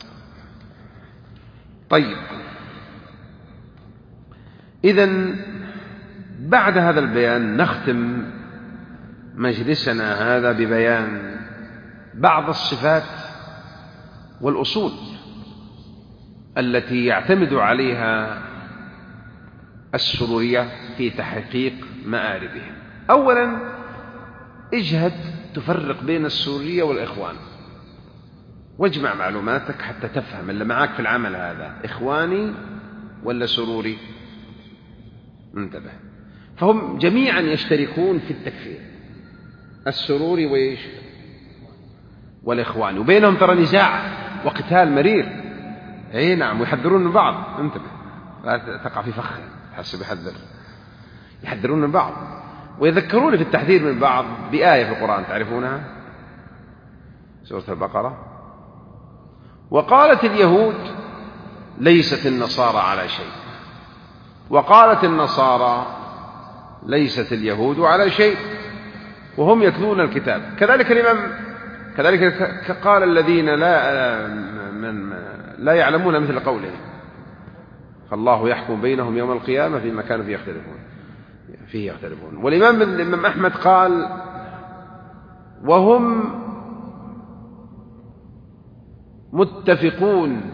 طيب، إذن بعد هذا البيان نختم مجلسنا هذا ببيان بعض الصفات والأصول التي يعتمد عليها السرورية في تحقيق مآربهم. أولا، اجهد تفرق بين السرورية والإخوان، واجمع معلوماتك حتى تفهم اللي معك في العمل هذا إخواني ولا سروري. انتبه، فهم جميعا يشتركون في التكفير، السروري وإيش والإخوان، وبينهم ترى نزاع وقتال مرير. اي نعم، ويحذرون من بعض. انتبه لا تقع في فخ حسب يحذر يحذرون من بعض، ويذكرون في التحذير من بعض بآية في القرآن تعرفونها، سورة البقرة: وقالت اليهود ليست النصارى على شيء، وقالت النصارى ليست اليهود على شيء وهم يتلون الكتاب. كذلك الإمام كذلك قال الذين لا من لا يعلمون مثل قوله، فالله يحكم بينهم يوم القيامة فيما كانوا فيه يختلفون فيه يختلفون. والإمام الإمام أحمد قال: وهم متفقون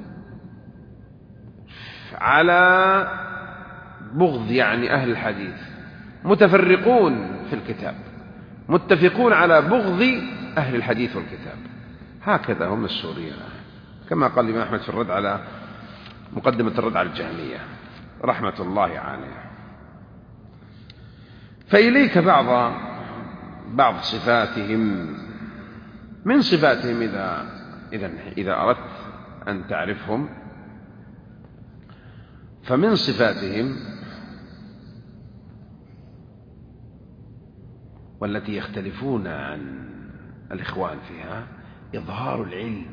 على بغض يعني أهل الحديث، متفرقون في الكتاب، متفقون على بغض أهل الحديث والكتاب. هكذا هم السوريين، كما قال الإمام أحمد في الرد على مقدمة الرد على الجهمية رحمة الله عليه. فإليك بعض بعض صفاتهم. من صفاتهم إذا إذا إذا أردت أن تعرفهم، فمن صفاتهم والتي يختلفون عن الإخوان فيها إظهار العلم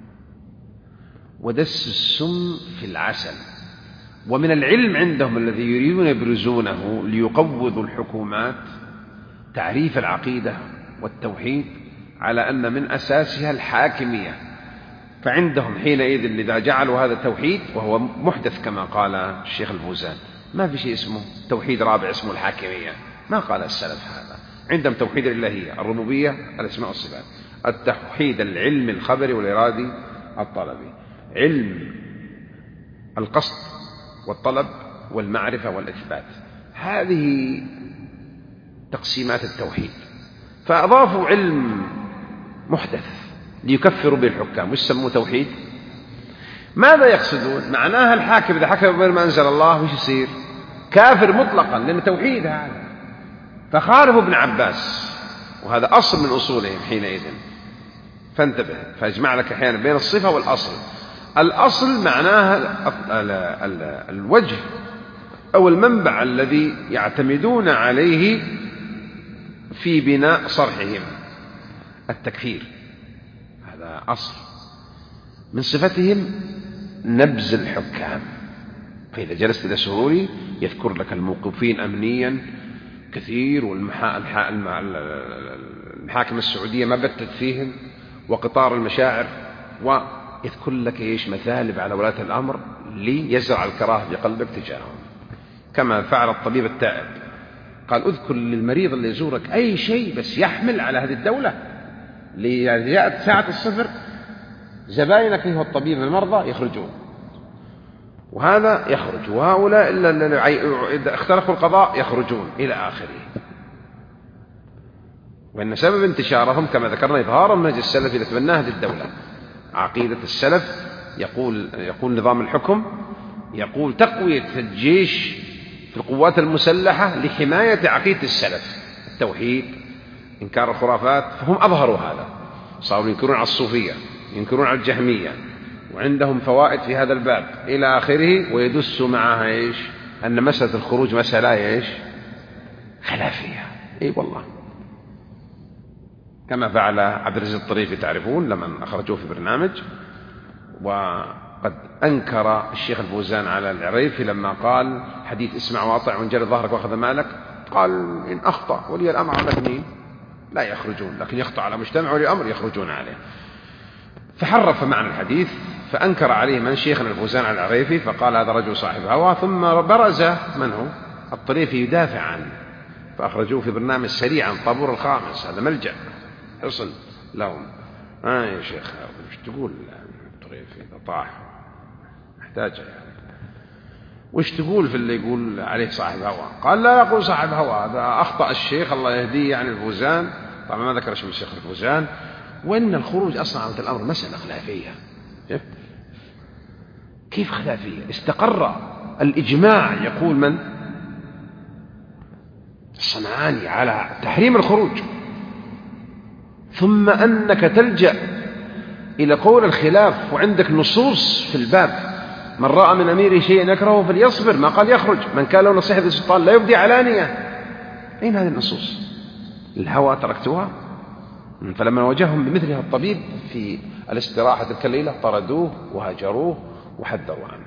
ودس السم في العسل. ومن العلم عندهم الذي يريدون يبرزونه ليقوضوا الحكومات تعريف العقيدة والتوحيد على أن من أساسها الحاكمية. فعندهم حينئذ إذا جعلوا هذا التوحيد، وهو محدث كما قال الشيخ الفوزان، ما في شيء اسمه توحيد رابع اسمه الحاكمية، ما قال السلف هذا. عندهم توحيد الإلهية، الربوبية، الأسماء والصفات، التوحيد العلم الخبري والإرادي الطلبي، علم القصد والطلب والمعرفة والإثبات. هذه تقسيمات التوحيد. فأضافوا علم محدث ليكفروا به الحكام، وش سموه توحيد. ماذا يقصدون؟ معناها الحاكم إذا حكم بغير ما أنزل الله وش يصير؟ كافر مطلقا، لأن توحيد هذا. فخالفوا ابن عباس، وهذا أصل من أصولهم حينئذ. فانتبه، فاجمع لك أحيانا بين الصفة والأصل. الأصل معناها الوجه أو المنبع الذي يعتمدون عليه في بناء صرحهم، التكفير، هذا أصل. من صفتهم نبذ الحكام. فإذا جلست إلى سروري يذكر لك الموقوفين أمنيا كثير، والمحاكم السعودية ما بتت فيهم، وقطار المشاعر، ويذكر لك إيش مثالب على ولاة الأمر ليزرع الكراهة بقلبك تجاههم، كما فعل الطبيب التائب. قال اذكر للمريض اللي يزورك أي شيء بس يحمل على هذه الدولة. جاءت ساعة الصفر زبائنك هو الطبيب المرضى يخرجون، وهذا يخرج، وهؤلاء إذا اخترقوا القضاء يخرجون إلى آخره. وأن سبب انتشارهم كما ذكرنا إظهار المنهج السلفي لتبناه هذه الدولة. عقيدة السلف يقول يقول نظام الحكم، يقول تقوية الجيش في القوات المسلحة لحماية عقيدة السلف، التوحيد، إنكار الخرافات. فهم أظهروا هذا، صاروا ينكرون على الصوفية، ينكرون على الجهمية، وعندهم فوائد في هذا الباب إلى آخره. ويدس معها إيش؟ أن مسألة الخروج مسألة إيش؟ خلافية. إي والله، كما فعل عبد العزيز الطريفي تعرفون لما أخرجوه في برنامج. وقد أنكر الشيخ الفوزان على العريفي لما قال حديث اسمع واطع وانجل ظهرك واخذ مالك، قال إن أخطأ ولي الأمر على اثنين لا يخرجون، لكن يخطأ على مجتمع ولي الأمر يخرجون عليه. فحرف معنى الحديث، فأنكر عليه من شيخنا الفوزان على العريفي، فقال هذا رجل صاحب هوى. ثم برز من هو الطريفي يدافع عنه، فأخرجوه في برنامج سريعا طابور الخامس، هذا ملجأ حصن لهم. آه يا شيخ وش تقول الطريفي إذا طاح محتاجة يعني، وش تقول في اللي يقول عليه صاحب هوى؟ قال لا يقول صاحب هوى، هذا أخطأ الشيخ الله يهديه يعني الفوزان. طبعا ما ذكر اسم الشيخ الفوزان. وإن الخروج أصلا عن الأمر مسألة خلافية. كيف خلافية؟ استقر الإجماع، يقول من؟ الصنعاني، على تحريم الخروج، ثم أنك تلجأ إلى قول الخلاف وعندك نصوص في الباب. من رأى من أميره شيئا يكرهه فليصبر، ما قال يخرج. من كان له نصيحة السلطان لا يبدي علانية. أين هذه النصوص؟ الهوى تركتها. فلما واجههم بمثلها الطبيب في الاستراحة تلك الليلة طردوه وهجروه وحذروا عنه،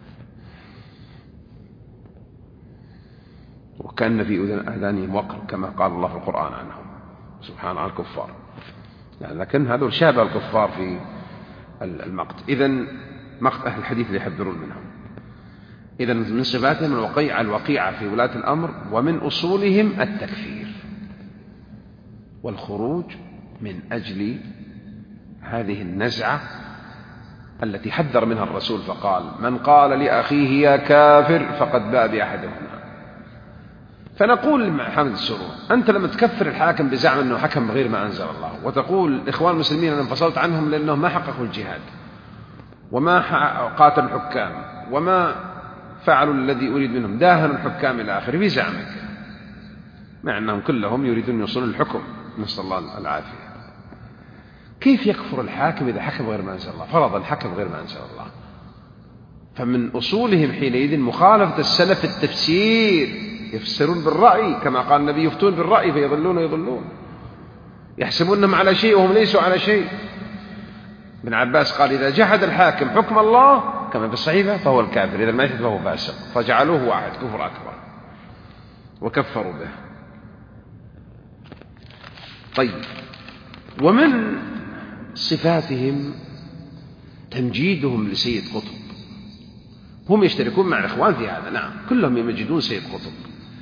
وكان في أذانهم وقر كما قال الله في القرآن عنهم سبحانه عن الكفار، لكن هذول شابه الكفار في المقت. إذن مقت أهل الحديث اللي يحذرون منهم. إذن من صفاتهم الوقيعة الوقيعة في ولاة الأمر، ومن أصولهم التكفير والخروج من أجل هذه النزعة التي حذر منها الرسول، فقال من قال لأخيه يا كافر فقد باء بأحدهما. فنقول لمحمد السرور أنت لما تكفر الحاكم بزعم أنه حكم بغير ما أنزل الله، وتقول الإخوان المسلمين أنا انفصلت عنهم لأنهم ما حققوا الجهاد وما قاتلوا الحكام وما فعلوا الذي أريد منهم، داهنوا الحكام إلى آخره في زعمك، مع أنهم كلهم يريدون يوصلوا للحكم، نسأل الله العافية. كيف يكفر الحاكم إذا حكم غير ما أنزل الله؟ فرض الحكم غير ما أنزل الله. فمن أصولهم حينئذ مخالفة السلف في التفسير، يفسرون بالرأي كما قال النبي يفتون بالرأي فيضلون ويضلون، يحسبون أنهم على شيء وهم ليسوا على شيء. ابن عباس قال إذا جحد الحاكم حكم الله كما في الصحيفة فهو الكافر، إذا ما يجحد فهو فاسق، فجعلوه واحد كفر أكبر وكفروا به. طيب، ومن صفاتهم تمجيدهم لسيد قطب. هم يشتركون مع الإخوان في هذا، نعم كلهم يمجدون سيد قطب.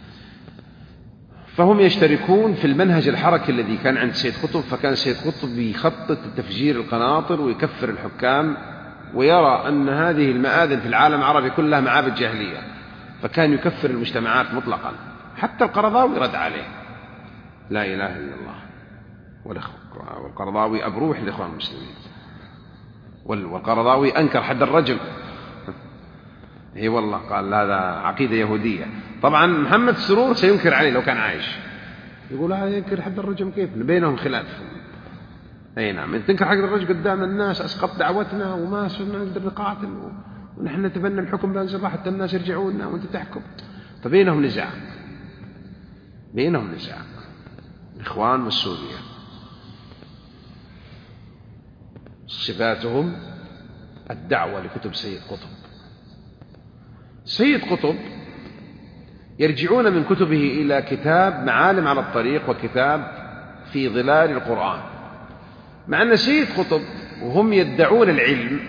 فهم يشتركون في المنهج الحركي الذي كان عند سيد قطب. فكان سيد قطب يخطط تفجير القناطر ويكفر الحكام، ويرى أن هذه المآذن في العالم العربي كلها معابد جاهلية، فكان يكفر المجتمعات مطلقا. حتى القرضاوي رد عليه لا إله إلا الله، والقرضاوي أبروح لإخوان المسلمين، والقرضاوي أنكر حد الرجم. هي والله قال هذا عقيدة يهودية. طبعا محمد السرور سينكر عليه لو كان عايش، يقول هذا ينكر حد الرجم كيف؟ بينهم خلاف. أي نعم، تنكر حد الرجم قدام الناس أسقط دعوتنا وما صرنا نقدر نقاتل ونحن نتبنى الحكم بأنزل الله حتى الناس يرجعونا وأنت تحكم. فبينهم نزاع، بينهم نزاع الإخوان والسورية. صفاتهم الدعوة لكتب سيد قطب. سيد قطب يرجعون من كتبه إلى كتاب معالم على الطريق وكتاب في ظلال القرآن، مع أن سيد قطب وهم يدعون العلم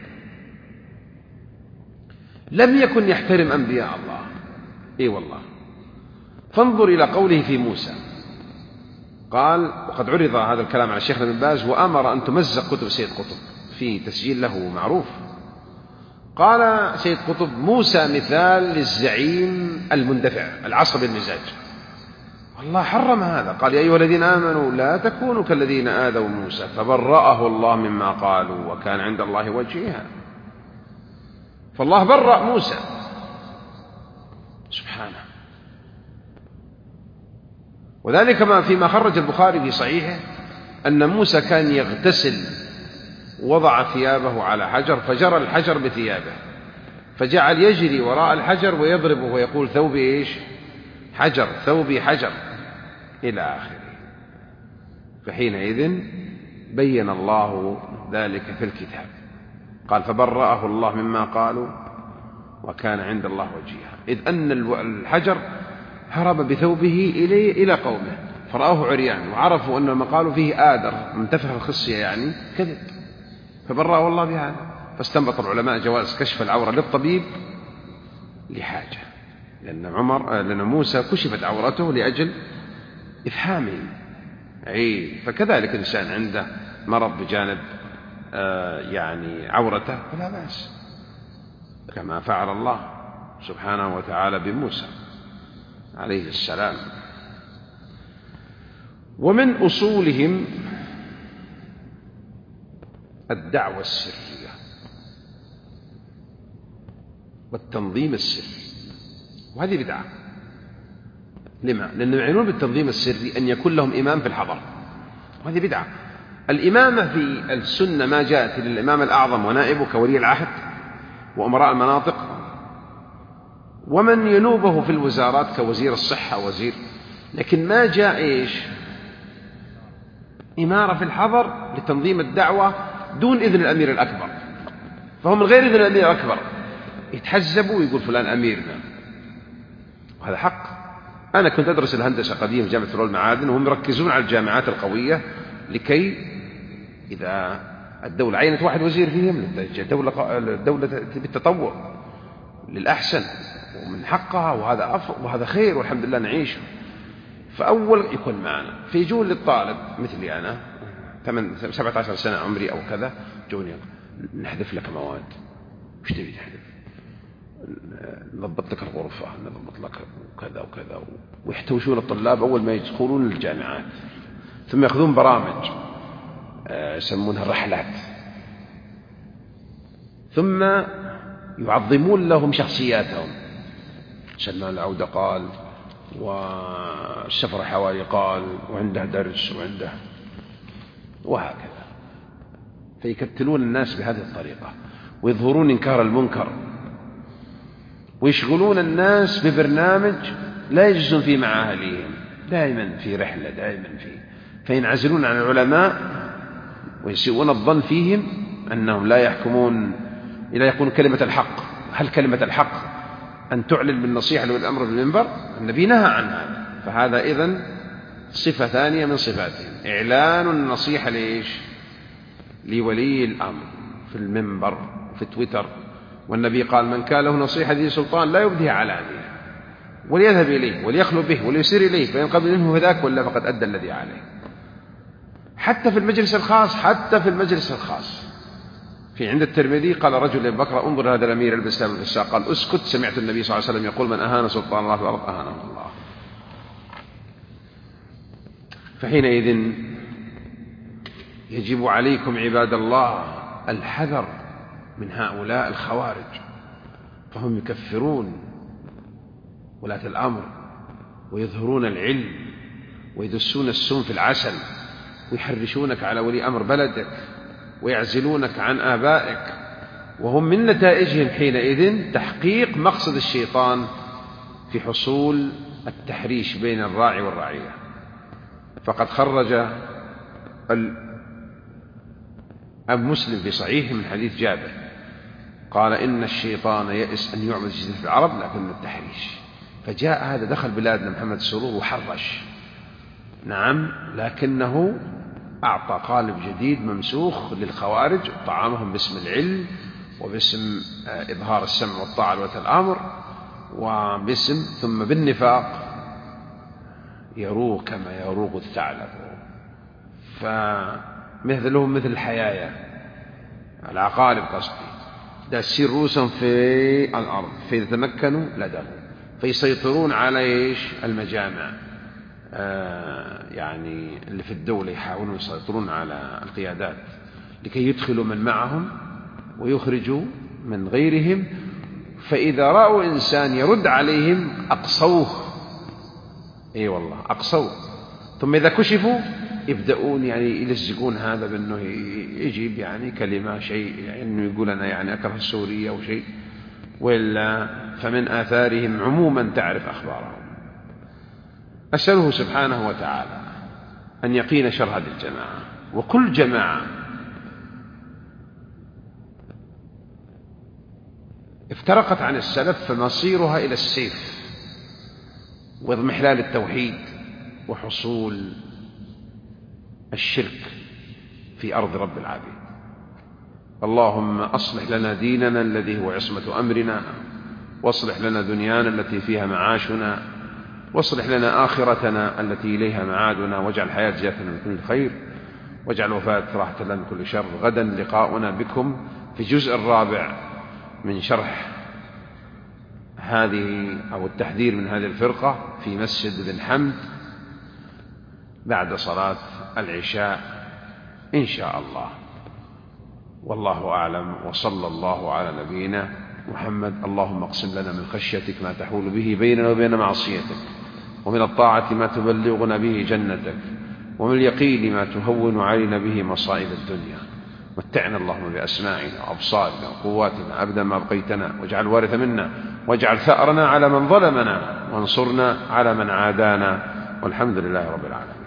لم يكن يحترم أنبياء الله. إي والله. فانظر إلى قوله في موسى، قال وقد عرض هذا الكلام على الشيخ ابن باز وأمر أن تمزق كتب سيد قطب في تسجيل له معروف. قال سيد قطب: موسى مثال للزعيم المندفع العصبي المزاج، الله حرم هذا. قال: يا أيها الذين آمنوا لا تكونوا كالذين آذوا موسى فبرأه الله مما قالوا وكان عند الله وجيها. فالله برأ موسى سبحانه. وذلك ما فيما خرج البخاري في صحيحه أن موسى كان يغتسل، وضع ثيابه على حجر فجرى الحجر بثيابه، فجعل يجري وراء الحجر ويضربه ويقول: ثوبي إيش؟ حجر، ثوبي حجر، إلى آخره. فحينئذ بين الله ذلك في الكتاب، قال: فبرأه الله مما قالوا وكان عند الله وجيها. إذ أن الحجر هرب بثوبه إليه إلى قومه فرآه عريان وعرفوا أن ما قالوا فيه آدر منتفخ الخصية، يعني كذب، فبرأه الله بهذا. فاستنبط العلماء جواز كشف العورة للطبيب لحاجة، لأن عمر لأن موسى كشفت عورته لأجل إفهامه. أي فكذلك الإنسان عنده مرض بجانب آه يعني عورته فلا بأس، كما فعل الله سبحانه وتعالى بموسى عليه السلام. ومن أصولهم الدعوة السرية والتنظيم السري، وهذه بدعة. لما؟ لأنهم يعنون بالتنظيم السري أن يكون لهم إمام في الحضر، وهذه بدعة. الإمامة في السنة ما جاءت للإمام الأعظم ونائبه كولي العهد وأمراء المناطق ومن ينوبه في الوزارات كوزير الصحة وزير، لكن ما جاء إيش؟ إمارة في الحضر لتنظيم الدعوة دون إذن الأمير الأكبر. فهم من غير إذن الأمير الأكبر يتحزبوا ويقول فلان أميرنا، وهذا حق. أنا كنت أدرس الهندسة قديم في جامعة فلول المعادن، وهم يركزون على الجامعات القوية لكي إذا الدولة عينت واحد وزير فيهم الدولة الدولة بالتطور للأحسن ومن حقها، وهذا أفضل وهذا خير والحمد لله نعيشه. فأول يكون معنا فيجون للطالب مثلي أنا ثمان سبعة عشر سنة عمري أو كذا، جوني نحذف لك مواد، وش تبي تحذف؟ نضبط لك الغرفة، نضبط لك وكذا وكذا، ويحتوشون الطلاب أول ما يدخلون الجامعات، ثم يأخذون برامج يسمونها الرحلات، ثم يعظمون لهم شخصياتهم. سلمان العودة قال، والسفر حوالي قال، وعنده درس وعنده، وهكذا. فيكتلون الناس بهذه الطريقة ويظهرون إنكار المنكر ويشغلون الناس ببرنامج لا يجلسون فيه مع أهليهم، دائما في رحلة، دائما في فينعزلون عن العلماء ويسيئون الظن فيهم أنهم لا يحكمون إلا يقولون كلمة الحق. هل كلمة الحق أن تعلن بالنصيحة والأمر بالمنبر؟ النبي نهى عن هذا. فهذا إذن صفة ثانية من صفاتهم، إعلان النصيحة ليش؟ لولي الأمر في المنبر في تويتر. والنبي قال: من كان له نصيحة ذي سلطان لا يبديها علانية وليذهب إليه وليخلو به وليسير إليه فإن قبل منه فذاك ولا فقد أدى الذي عليه. حتى في المجلس الخاص، حتى في المجلس الخاص. في عند الترمذي قال رجل لبكر: انظر هذا الأمير يلبس ثوب الفساق. قال: اسكت، سمعت النبي صلى الله عليه وسلم يقول: من أهان سلطان الله في الأرض أهانه الله. فحينئذ يجب عليكم عباد الله الحذر من هؤلاء الخوارج، فهم يكفرون ولاة الأمر ويظهرون العلم ويدسون السم في العسل ويحرشونك على ولي أمر بلدك ويعزلونك عن آبائك، وهم من نتائجهم حينئذ تحقيق مقصد الشيطان في حصول التحريش بين الراعي والرعية. فقد خرج أبو مسلم في صحيح من حديث جابر قال إن الشيطان يئس أن يعبد جديد في العرب لكن التحريش، فجاء هذا دخل بلادنا محمد السرور وحرش، نعم، لكنه أعطى قالب جديد ممسوخ للخوارج، طعامهم باسم العلم وباسم إظهار السمع والطاعة لولاة الأمر وباسم ثم بالنفاق يروغ كما يروغ الثعلب، فمثلهم مثل الحيايا العقارب قصدي داسين رؤوسهم في الأرض فيتمكنوا لدغوا فيسيطرون على إيش المجامع، آه يعني اللي في الدولة يحاولون يسيطرون على القيادات لكي يدخلوا من معهم ويخرجوا من غيرهم، فإذا رأوا إنسان يرد عليهم أقصوه، أي أيوة والله أقصوه، ثم إذا كشفوا يبدأون يعني يلزقون هذا بأنه يجيب يعني كلمة شيء يعني أنه يقول أنا يعني أكره السورية أو شيء، وإلا فمن آثارهم عموما تعرف أخبارهم. أسأله سبحانه وتعالى أن يقين شر هذه الجماعة، وكل جماعة افترقت عن السلف فمصيرها إلى السيف واضمحلال التوحيد وحصول الشرك في أرض رب العالمين. اللهم أصلح لنا ديننا الذي هو عصمة أمرنا، واصلح لنا دنيانا التي فيها معاشنا، واصلح لنا آخرتنا التي إليها معادنا، واجعل الحياة زيادة من كل خير، واجعل الوفاة راحة لنا من كل شر. غدا لقاؤنا بكم في الجزء الرابع من شرح هذه أو التحذير من هذه الفرقة في مسجد بن حمد بعد صلاة العشاء إن شاء الله، والله أعلم، وصلى الله على نبينا محمد. اللهم اقسم لنا من خشيتك ما تحول به بيننا وبين معصيتك، ومن الطاعة ما تبلغنا به جنتك، ومن اليقين ما تهون علينا به مصائب الدنيا. متعنا اللهم بأسماعنا وأبصارنا وقواتنا أبدا ما بقيتنا، واجعل الوارث منا، واجعل ثأرنا على من ظلمنا، وانصرنا على من عادانا، والحمد لله رب العالمين.